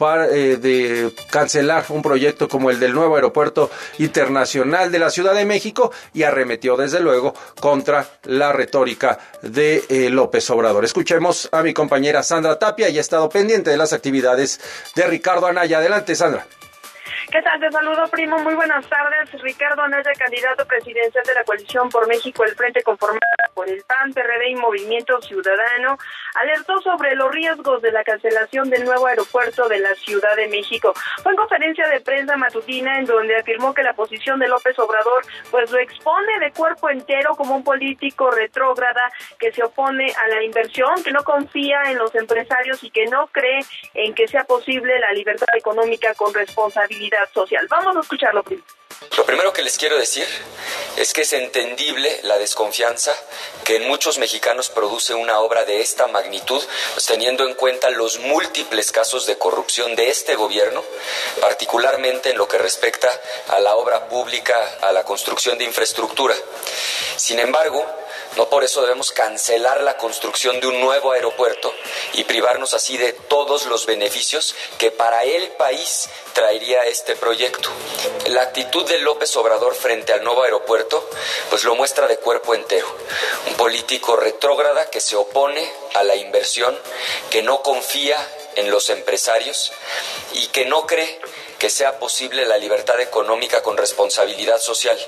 de cancelar un proyecto como el del nuevo aeropuerto internacional de la Ciudad de México, y arremetió desde luego contra la retórica de López Obrador. Escuchemos a mi compañera Sandra Tapia, y ha estado pendiente de las actividades de Ricardo Anaya. Adelante, Sandra. ¿Qué tal? Te saludo, primo. Muy buenas tardes. Ricardo Anaya, candidato presidencial de la Coalición por México, el Frente conformado por el PAN, PRD y Movimiento Ciudadano, alertó sobre los riesgos de la cancelación del nuevo aeropuerto de la Ciudad de México. Fue en conferencia de prensa matutina en donde afirmó que la posición de López Obrador pues lo expone de cuerpo entero como un político retrógrada que se opone a la inversión, que no confía en los empresarios y que no cree en que sea posible la libertad económica con responsabilidad social. Vamos a escucharlo primero. Lo primero que les quiero decir es que es entendible la desconfianza que en muchos mexicanos produce una obra de esta magnitud, pues teniendo en cuenta los múltiples casos de corrupción de este gobierno, particularmente en lo que respecta a la obra pública, a la construcción de infraestructura. Sin embargo, no por eso debemos cancelar la construcción de un nuevo aeropuerto y privarnos así de todos los beneficios que para el país traería este proyecto. La actitud de López Obrador frente al nuevo aeropuerto pues lo muestra de cuerpo entero. Un político retrógrada que se opone a la inversión, que no confía en los empresarios y que no cree que sea posible la libertad económica con responsabilidad social.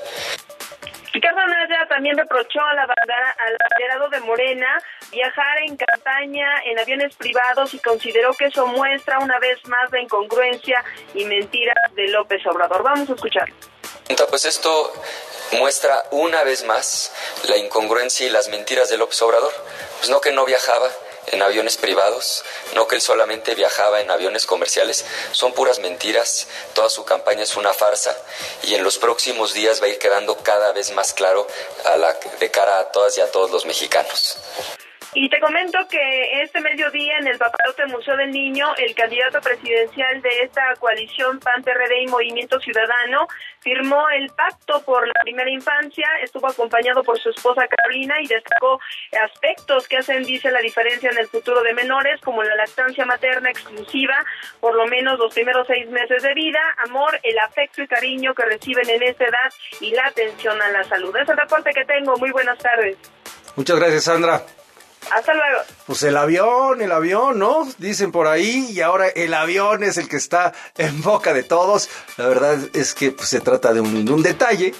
Ricardo Anaya también reprochó al abanderado de Morena viajar en campaña en aviones privados y consideró que eso muestra una vez más la incongruencia y mentiras de López Obrador. Vamos a escucharlo. Pues esto muestra una vez más la incongruencia y las mentiras de López Obrador. Pues no que no viajaba en aviones privados, no que él solamente viajaba en aviones comerciales, son puras mentiras, toda su campaña es una farsa y en los próximos días va a ir quedando cada vez más claro de cara a todas y a todos los mexicanos. Y te comento que este mediodía en el Papalote Museo del Niño, el candidato presidencial de esta coalición PAN-PRD y Movimiento Ciudadano firmó el pacto por la primera infancia, estuvo acompañado por su esposa Carolina y destacó aspectos que hacen, dice, la diferencia en el futuro de menores, como la lactancia materna exclusiva, por lo menos los primeros 6 meses de vida, amor, el afecto y cariño que reciben en esta edad y la atención a la salud. Es el reporte que tengo. Muy buenas tardes. Muchas gracias, Sandra. Hasta luego. Pues el avión, ¿no? Dicen por ahí, y ahora el avión es el que está en boca de todos. La verdad es que pues, se trata de un detalle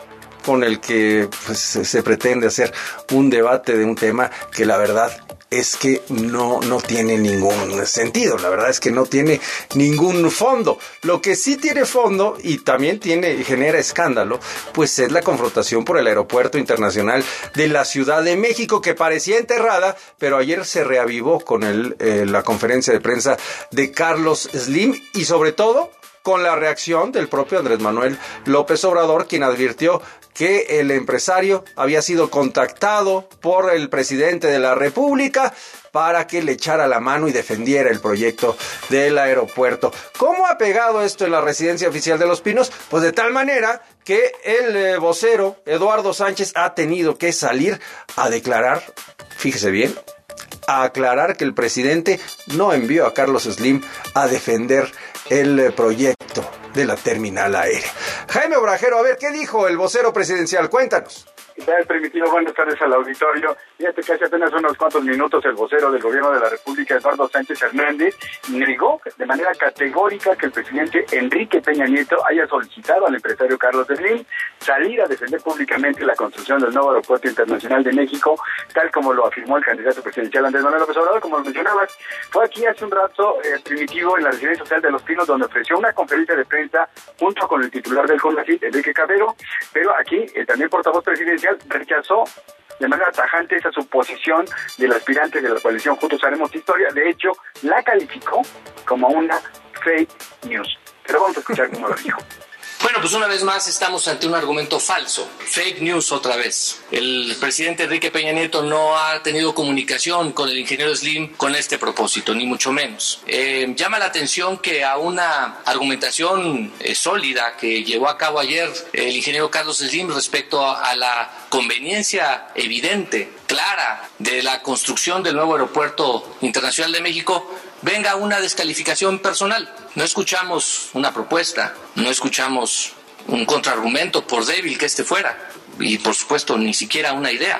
con el que pues, se pretende hacer un debate de un tema que la verdad es que no tiene ningún sentido, la verdad es que no tiene ningún fondo. Lo que sí tiene fondo y también genera escándalo, pues es la confrontación por el Aeropuerto Internacional de la Ciudad de México, que parecía enterrada, pero ayer se reavivó con la conferencia de prensa de Carlos Slim y sobre todo con la reacción del propio Andrés Manuel López Obrador, quien advirtió que el empresario había sido contactado por el presidente de la República para que le echara la mano y defendiera el proyecto del aeropuerto. ¿Cómo ha pegado esto en la residencia oficial de Los Pinos? Pues de tal manera que el vocero Eduardo Sánchez ha tenido que salir a declarar, fíjese bien, a aclarar que el presidente no envió a Carlos Slim a defender el proyecto de la terminal aérea. Jaime Obrajero, a ver, ¿qué dijo el vocero presidencial? Cuéntanos. ¿Qué tal, Primitivo? Buenas tardes al auditorio. Fíjate que hace apenas unos cuantos minutos el vocero del Gobierno de la República, Eduardo Sánchez Hernández, negó de manera categórica que el presidente Enrique Peña Nieto haya solicitado al empresario Carlos Slim salir a defender públicamente la construcción del nuevo Aeropuerto Internacional de México, tal como lo afirmó el candidato presidencial Andrés Manuel López Obrador, como lo mencionabas. Fue aquí hace un rato, Primitivo, en la residencia social de Los Pinos, donde ofreció una conferencia de prensa junto con el titular del CONACYT, Enrique Cabero, pero aquí también portavoz presidencial rechazó de manera tajante esa suposición del aspirante de la coalición Juntos Haremos Historia. De hecho, la calificó como una fake news. Pero vamos a escuchar cómo lo dijo. Bueno, pues una vez más estamos ante un argumento falso, fake news otra vez. El presidente Enrique Peña Nieto no ha tenido comunicación con el ingeniero Slim con este propósito, ni mucho menos. Llama la atención que a una argumentación sólida que llevó a cabo ayer el ingeniero Carlos Slim respecto a la conveniencia evidente, clara, de la construcción del nuevo Aeropuerto Internacional de México, venga una descalificación personal. No escuchamos una propuesta, no escuchamos un contraargumento, por débil que este fuera, y por supuesto ni siquiera una idea.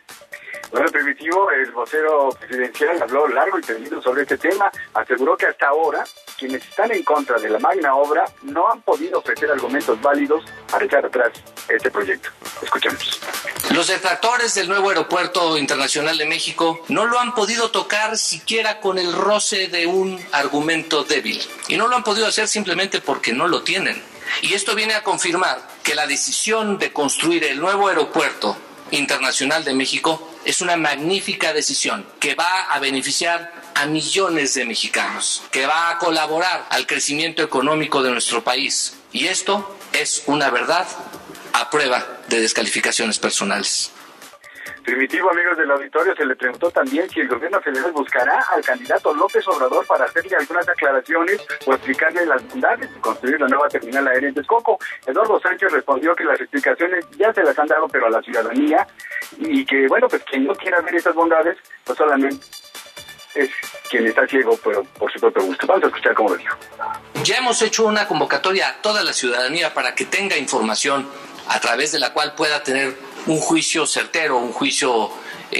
Bueno, Primitivo, el vocero presidencial habló largo y tendido sobre este tema, aseguró que hasta ahora quienes están en contra de la magna obra no han podido ofrecer argumentos válidos para echar atrás este proyecto. Escuchemos. Los detractores del nuevo Aeropuerto Internacional de México no lo han podido tocar siquiera con el roce de un argumento débil. Y no lo han podido hacer simplemente porque no lo tienen. Y esto viene a confirmar que la decisión de construir el nuevo Aeropuerto Internacional de México es una magnífica decisión que va a beneficiar a millones de mexicanos, que va a colaborar al crecimiento económico de nuestro país. Y esto es una verdad a prueba de descalificaciones personales. Primitivo, amigos del auditorio, se le preguntó también si el gobierno federal buscará al candidato López Obrador para hacerle algunas aclaraciones o explicarle las bondades de construir la nueva terminal aérea en Texcoco. Eduardo Sánchez respondió que las explicaciones ya se las han dado, pero a la ciudadanía, y que, bueno, pues quien no quiera ver esas bondades, pues solamente es quien está ciego, pero por su propio gusto. Vamos a escuchar cómo lo dijo. Ya hemos hecho una convocatoria a toda la ciudadanía para que tenga información a través de la cual pueda tener un juicio certero, un juicio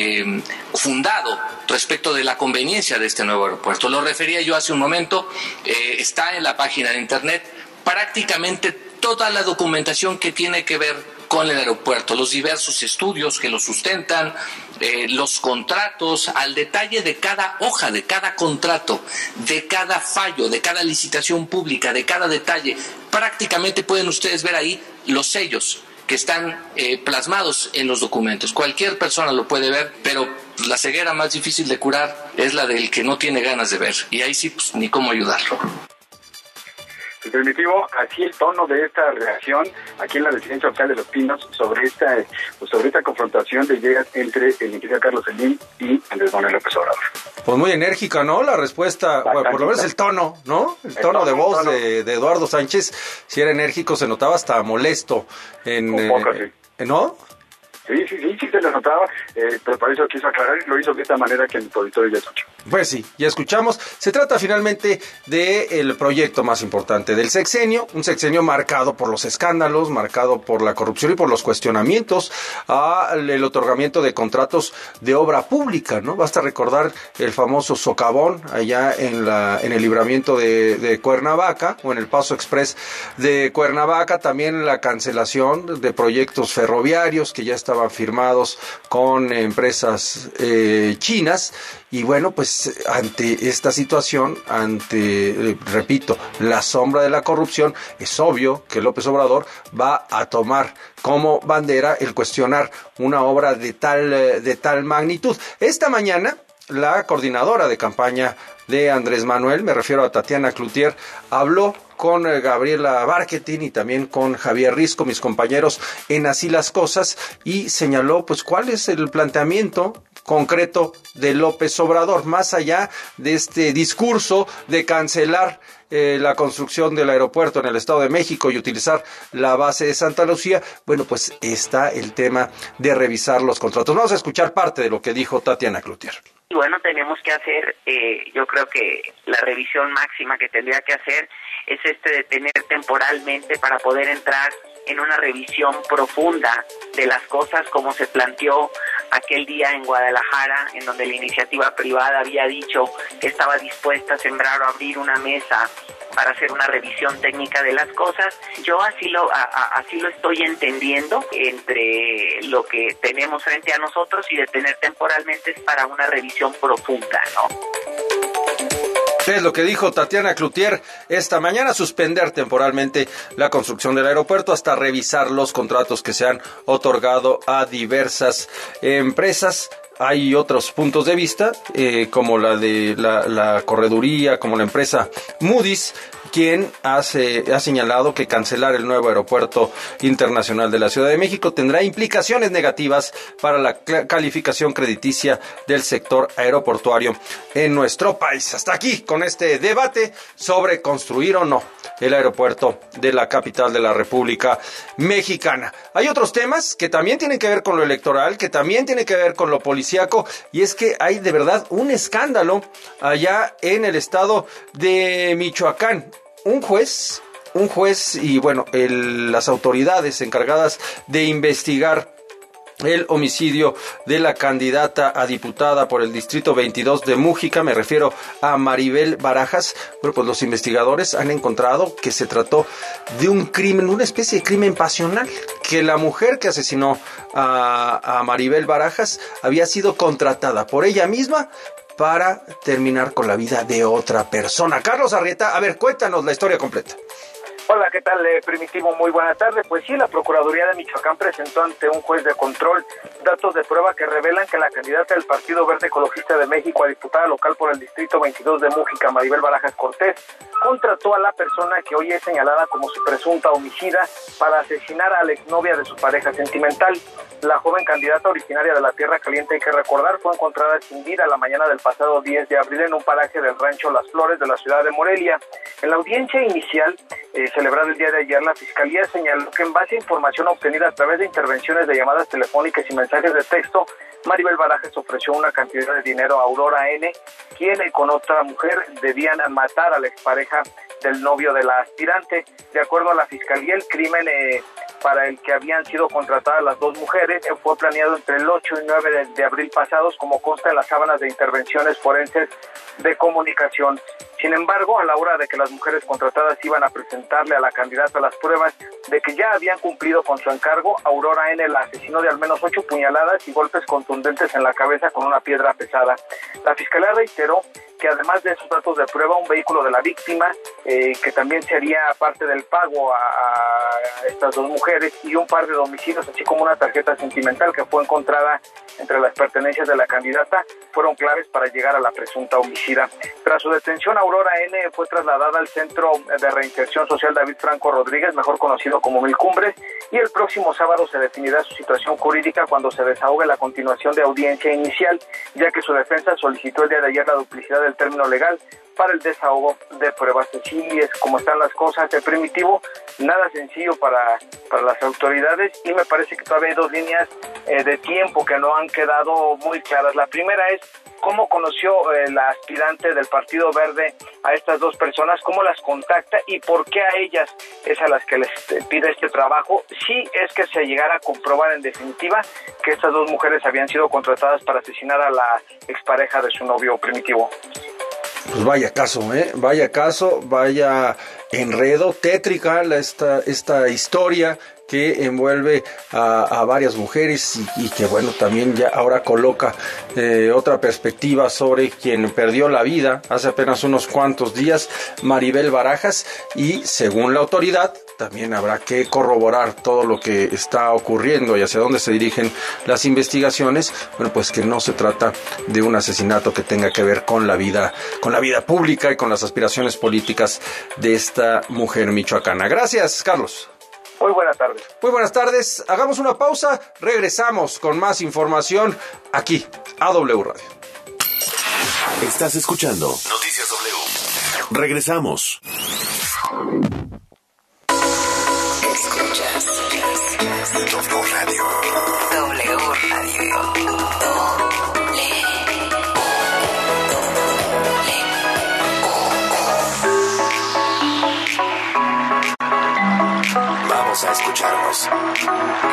fundado respecto de la conveniencia de este nuevo aeropuerto. Lo refería yo hace un momento, está en la página de internet prácticamente toda la documentación que tiene que ver con el aeropuerto, los diversos estudios que lo sustentan, los contratos, al detalle de cada hoja, de cada contrato, de cada fallo, de cada licitación pública, de cada detalle. Prácticamente pueden ustedes ver ahí los sellos que están plasmados en los documentos. Cualquier persona lo puede ver, pero la ceguera más difícil de curar es la del que no tiene ganas de ver. Y ahí sí, pues, ni cómo ayudarlo. Y Primitivo, así el tono de esta reacción aquí en la residencia oficial de Los Pinos sobre esta confrontación de ideas entre el ingeniero Carlos Slim y Andrés Manuel López Obrador. Pues muy enérgica, ¿no? La respuesta, bueno, por lo menos el tono, ¿no? El tono de voz de Eduardo Sánchez, si era enérgico, se notaba hasta molesto. Un poco, sí. ¿No? Sí, se le notaba, pero para eso quiso aclarar y lo hizo de esta manera que el auditorio ya escuchó. Pues sí, ya escuchamos. Se trata finalmente del proyecto más importante del sexenio, un sexenio marcado por los escándalos, marcado por la corrupción y por los cuestionamientos al otorgamiento de contratos de obra pública, ¿no? Basta recordar el famoso socavón allá en el libramiento de Cuernavaca o en el Paso Express de Cuernavaca, también la cancelación de proyectos ferroviarios que ya estaban firmados con empresas chinas. Y bueno, pues ante esta situación, repito, la sombra de la corrupción, es obvio que López Obrador va a tomar como bandera el cuestionar una obra de tal magnitud. Esta mañana, la coordinadora de campaña de Andrés Manuel, me refiero a Tatiana Cloutier, habló con Gabriela Barquetín y también con Javier Risco, mis compañeros en Así las Cosas, y señaló pues cuál es el planteamiento concreto de López Obrador, más allá de este discurso de cancelar la construcción del aeropuerto en el Estado de México y utilizar la base de Santa Lucía. Bueno, pues está el tema de revisar los contratos. Vamos a escuchar parte de lo que dijo Tatiana Cloutier. Y bueno, tenemos que hacer, yo creo que la revisión máxima que tendría que hacer es detener temporalmente para poder entrar en una revisión profunda de las cosas como se planteó aquel día en Guadalajara, en donde la iniciativa privada había dicho que estaba dispuesta a sembrar o abrir una mesa para hacer una revisión técnica de las cosas. Yo así lo estoy entendiendo, entre lo que tenemos frente a nosotros y detener temporalmente es para una revisión profunda, ¿no? Es lo que dijo Tatiana Cloutier esta mañana, suspender temporalmente la construcción del aeropuerto hasta revisar los contratos que se han otorgado a diversas empresas. Hay otros puntos de vista, como la de la correduría, como la empresa Moody's, quien ha señalado que cancelar el nuevo aeropuerto internacional de la Ciudad de México tendrá implicaciones negativas para la calificación crediticia del sector aeroportuario en nuestro país. Hasta aquí con este debate sobre construir o no el aeropuerto de la capital de la República Mexicana. Hay otros temas que también tienen que ver con lo electoral, que también tienen que ver con lo policíaco, y es que hay de verdad un escándalo allá en el estado de Michoacán. Un juez y bueno, las autoridades encargadas de investigar el homicidio de la candidata a diputada por el distrito 22 de Mújica, me refiero a Maribel Barajas. Bueno, pues los investigadores han encontrado que se trató de un crimen, una especie de crimen pasional, que la mujer que asesinó a Maribel Barajas había sido contratada por ella misma para terminar con la vida de otra persona. Carlos Arrieta, a ver, cuéntanos la historia completa. Hola, ¿qué tal, Primitivo? Muy buena tarde. Pues sí, la Procuraduría de Michoacán presentó ante un juez de control datos de prueba que revelan que la candidata del Partido Verde Ecologista de México a diputada local por el Distrito 22 de Mújica, Maribel Barajas Cortés, contrató a la persona que hoy es señalada como su presunta homicida para asesinar a la exnovia de su pareja sentimental. La joven candidata, originaria de la Tierra Caliente, hay que recordar, fue encontrada sin vida la mañana del pasado 10 de abril en un paraje del rancho Las Flores de la ciudad de Morelia. En la audiencia inicial, celebrada el día de ayer, la Fiscalía señaló que en base a información obtenida a través de intervenciones de llamadas telefónicas y mensajes de texto, Maribel Barajas ofreció una cantidad de dinero a Aurora N., quien con otra mujer debían matar a la expareja del novio de la aspirante. De acuerdo a la Fiscalía, el crimen para el que habían sido contratadas las dos mujeres fue planeado entre el 8 y 9 de abril pasados, como consta en las sábanas de intervenciones forenses de comunicación. Sin embargo, a la hora de que las mujeres contratadas iban a presentarle a la candidata las pruebas de que ya habían cumplido con su encargo, Aurora N. la asesinó de al menos 8 puñaladas y golpes contundentes en la cabeza con una piedra pesada. La Fiscalía reiteró que además de esos datos de prueba, un vehículo de la víctima, que también sería parte del pago a estas dos mujeres, y un par de domicilios, así como una tarjeta sentimental que fue encontrada entre las pertenencias de la candidata, fueron claves para llegar a la presunta homicida. Tras su detención, Aurora N. fue trasladada al Centro de Reinserción Social David Franco Rodríguez, mejor conocido como Mil Cumbres, y el próximo sábado se definirá su situación jurídica cuando se desahogue la continuación de audiencia inicial, ya que su defensa solicitó el día de ayer la duplicidad del término legal para el desahogo de pruebas. Así es como están las cosas de Primitivo, nada sencillo para las autoridades, y me parece que todavía hay dos líneas de tiempo que no han quedado muy claras. La primera es cómo conoció la aspirante del Partido Verde a estas dos personas, cómo las contacta y por qué a ellas es a las que les pide este trabajo, si es que se llegara a comprobar en definitiva que estas dos mujeres habían sido contratadas para asesinar a la expareja de su novio Primitivo. Pues vaya caso, vaya enredo, tétrica esta historia que envuelve a varias mujeres y que bueno, también ya ahora coloca otra perspectiva sobre quien perdió la vida hace apenas unos cuantos días, Maribel Barajas, y según la autoridad también habrá que corroborar todo lo que está ocurriendo y hacia dónde se dirigen las investigaciones. Bueno, pues que no se trata de un asesinato que tenga que ver con la vida pública y con las aspiraciones políticas de esta mujer michoacana. Gracias, Carlos. Muy buenas tardes. Muy buenas tardes. Hagamos una pausa. Regresamos con más información aquí a W Radio. Estás escuchando Noticias W. Regresamos. Escuchas W Radio. W Radio. Vamos a escucharnos. 96.9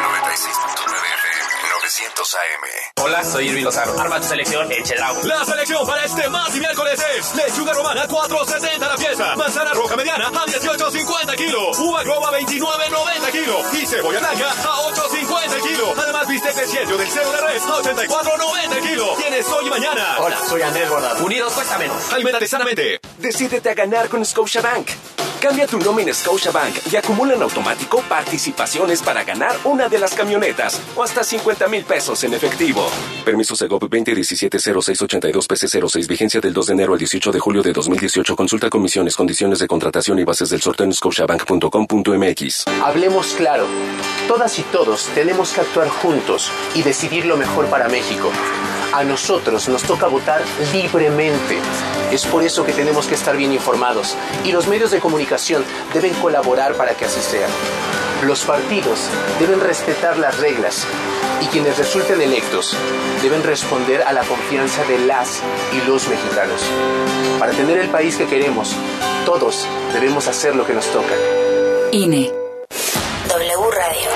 FM, 900 AM. Hola, soy Irving Lozano. Arma tu selección, Echelau. La selección para este martes y miércoles es lechuga romana 4.70 la pieza, manzana roja mediana a 18.50 kilos, uva groba 29.90 kilos y cebolla blanca a 8.50 kilos. Además, bistec de cielo del cero de res a 84.90 kilos. Tienes hoy y mañana. Hola, soy Andrés Bordado. Unidos cuesta menos. Aliméntate sanamente. Decídete a ganar con Scotiabank. Cambia tu nombre en Scotiabank y acumula en automático participaciones para ganar una de las camionetas o hasta 50,000 pesos en efectivo. Permiso Segov 2017-0682-PC06. Vigencia del 2 de enero al 18 de julio de 2018. Consulta comisiones, condiciones de contratación y bases del sorteo en scotiabank.com.mx. Hablemos claro. Todas y todos tenemos que actuar juntos y decidir lo mejor para México. A nosotros nos toca votar libremente. Es por eso que tenemos que estar bien informados y los medios de comunicación deben colaborar para que así sea. Los partidos deben respetar las reglas y quienes resulten electos deben responder a la confianza de las y los mexicanos. Para tener el país que queremos, todos debemos hacer lo que nos toca. INE. W Radio.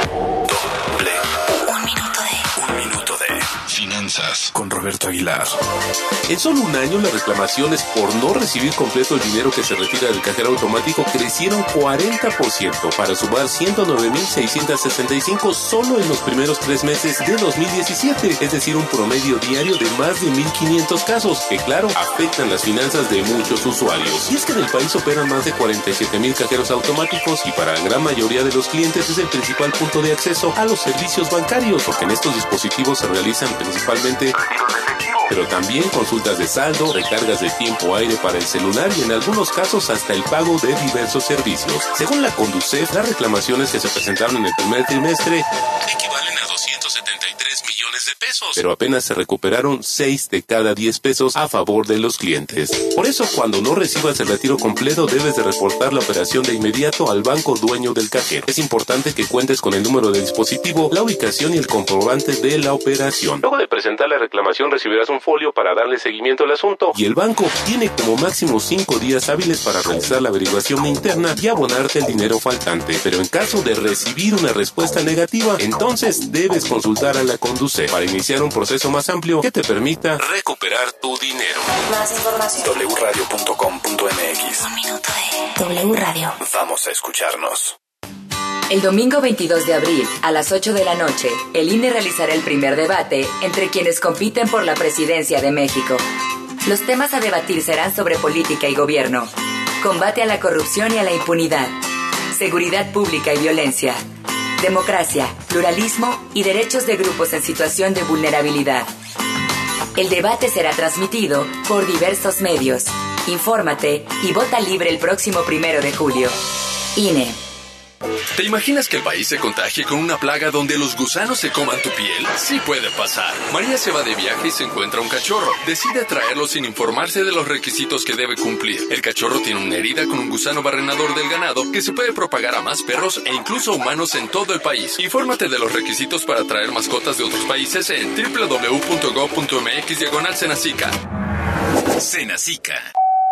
Un minuto de finanzas con Roberto Aguilar. En solo un año, las reclamaciones por no recibir completo el dinero que se retira del cajero automático crecieron 40% para sumar 109,665 solo en los primeros 3 meses de 2017, es decir, un promedio diario de más de 1,500 casos, que claro, afectan las finanzas de muchos usuarios. Y es que en el país operan más de 47,000 cajeros automáticos y para la gran mayoría de los clientes es el principal punto de acceso a los servicios bancarios, porque en estos dispositivos se realizan principalmente pero también consultas de saldo, recargas de tiempo aire para el celular y en algunos casos hasta el pago de diversos servicios. Según la Conducef, las reclamaciones que se presentaron en el primer trimestre equivalen a 273 millones de pesos, pero apenas se recuperaron 6 de cada 10 pesos a favor de los clientes. Por eso, cuando no recibas el retiro completo, debes de reportar la operación de inmediato al banco dueño del cajero. Es importante que cuentes con el número de dispositivo, la ubicación y el comprobante de la operación. Luego de presentar la reclamación, recibirás un folio para darle seguimiento al asunto y el banco tiene como máximo 5 días hábiles para realizar la averiguación interna y abonarte el dinero faltante. Pero en caso de recibir una respuesta negativa, entonces debes consultar a la Conducef para iniciar un proceso más amplio que te permita recuperar tu dinero. Más información. wradio.com.mx. Un minuto de W Radio. Vamos a escucharnos. El domingo 22 de abril, a las 8 de la noche, el INE realizará el primer debate entre quienes compiten por la presidencia de México. Los temas a debatir serán sobre política y gobierno, combate a la corrupción y a la impunidad, seguridad pública y violencia, democracia, pluralismo y derechos de grupos en situación de vulnerabilidad. El debate será transmitido por diversos medios. Infórmate y vota libre el próximo 1 de julio. INE. ¿Te imaginas que el país se contagie con una plaga donde los gusanos se coman tu piel? Sí puede pasar. María se va de viaje y se encuentra un cachorro. Decide traerlo sin informarse de los requisitos que debe cumplir. El cachorro tiene una herida con un gusano barrenador del ganado que se puede propagar a más perros e incluso humanos en todo el país. Infórmate de los requisitos para traer mascotas de otros países en www.gov.mx/Senacica. Senacica.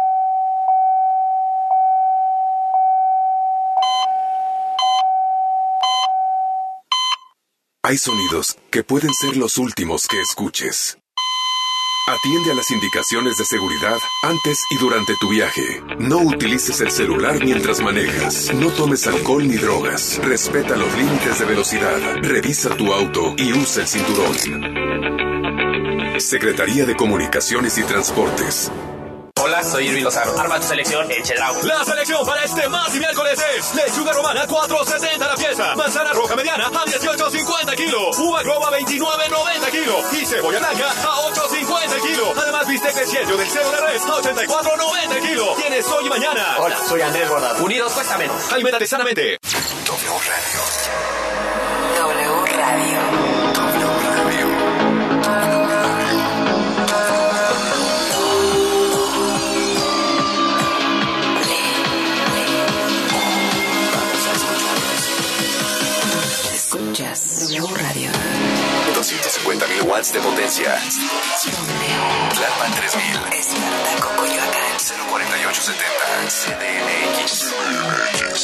Hay sonidos que pueden ser los últimos que escuches. Atiende a las indicaciones de seguridad antes y durante tu viaje. No utilices el celular mientras manejas. No tomes alcohol ni drogas. Respeta los límites de velocidad. Revisa tu auto y usa el cinturón. Secretaría de Comunicaciones y Transportes. Hola, soy Irving Lozano. Arma tu selección en Chedraui. La selección para este martes y miércoles es lechuga romana 4.70 la pieza, manzana roja mediana a 18.50 kilos, uva globa 29.90 kilos y cebolla blanca a 8.50 kilos. Además, bistec de ciello del cebo de res a 84.90 kilos. Tienes hoy y mañana. Hola, soy Andrés Bordado. Unidos cuesta menos. Aliméntate sanamente. W Radio. W Radio. W Radio. Escuchas W Radio. 250.000 watts de potencia. Tlalpan 3000. Espartaco, Coyoacán. 04870. CDMX.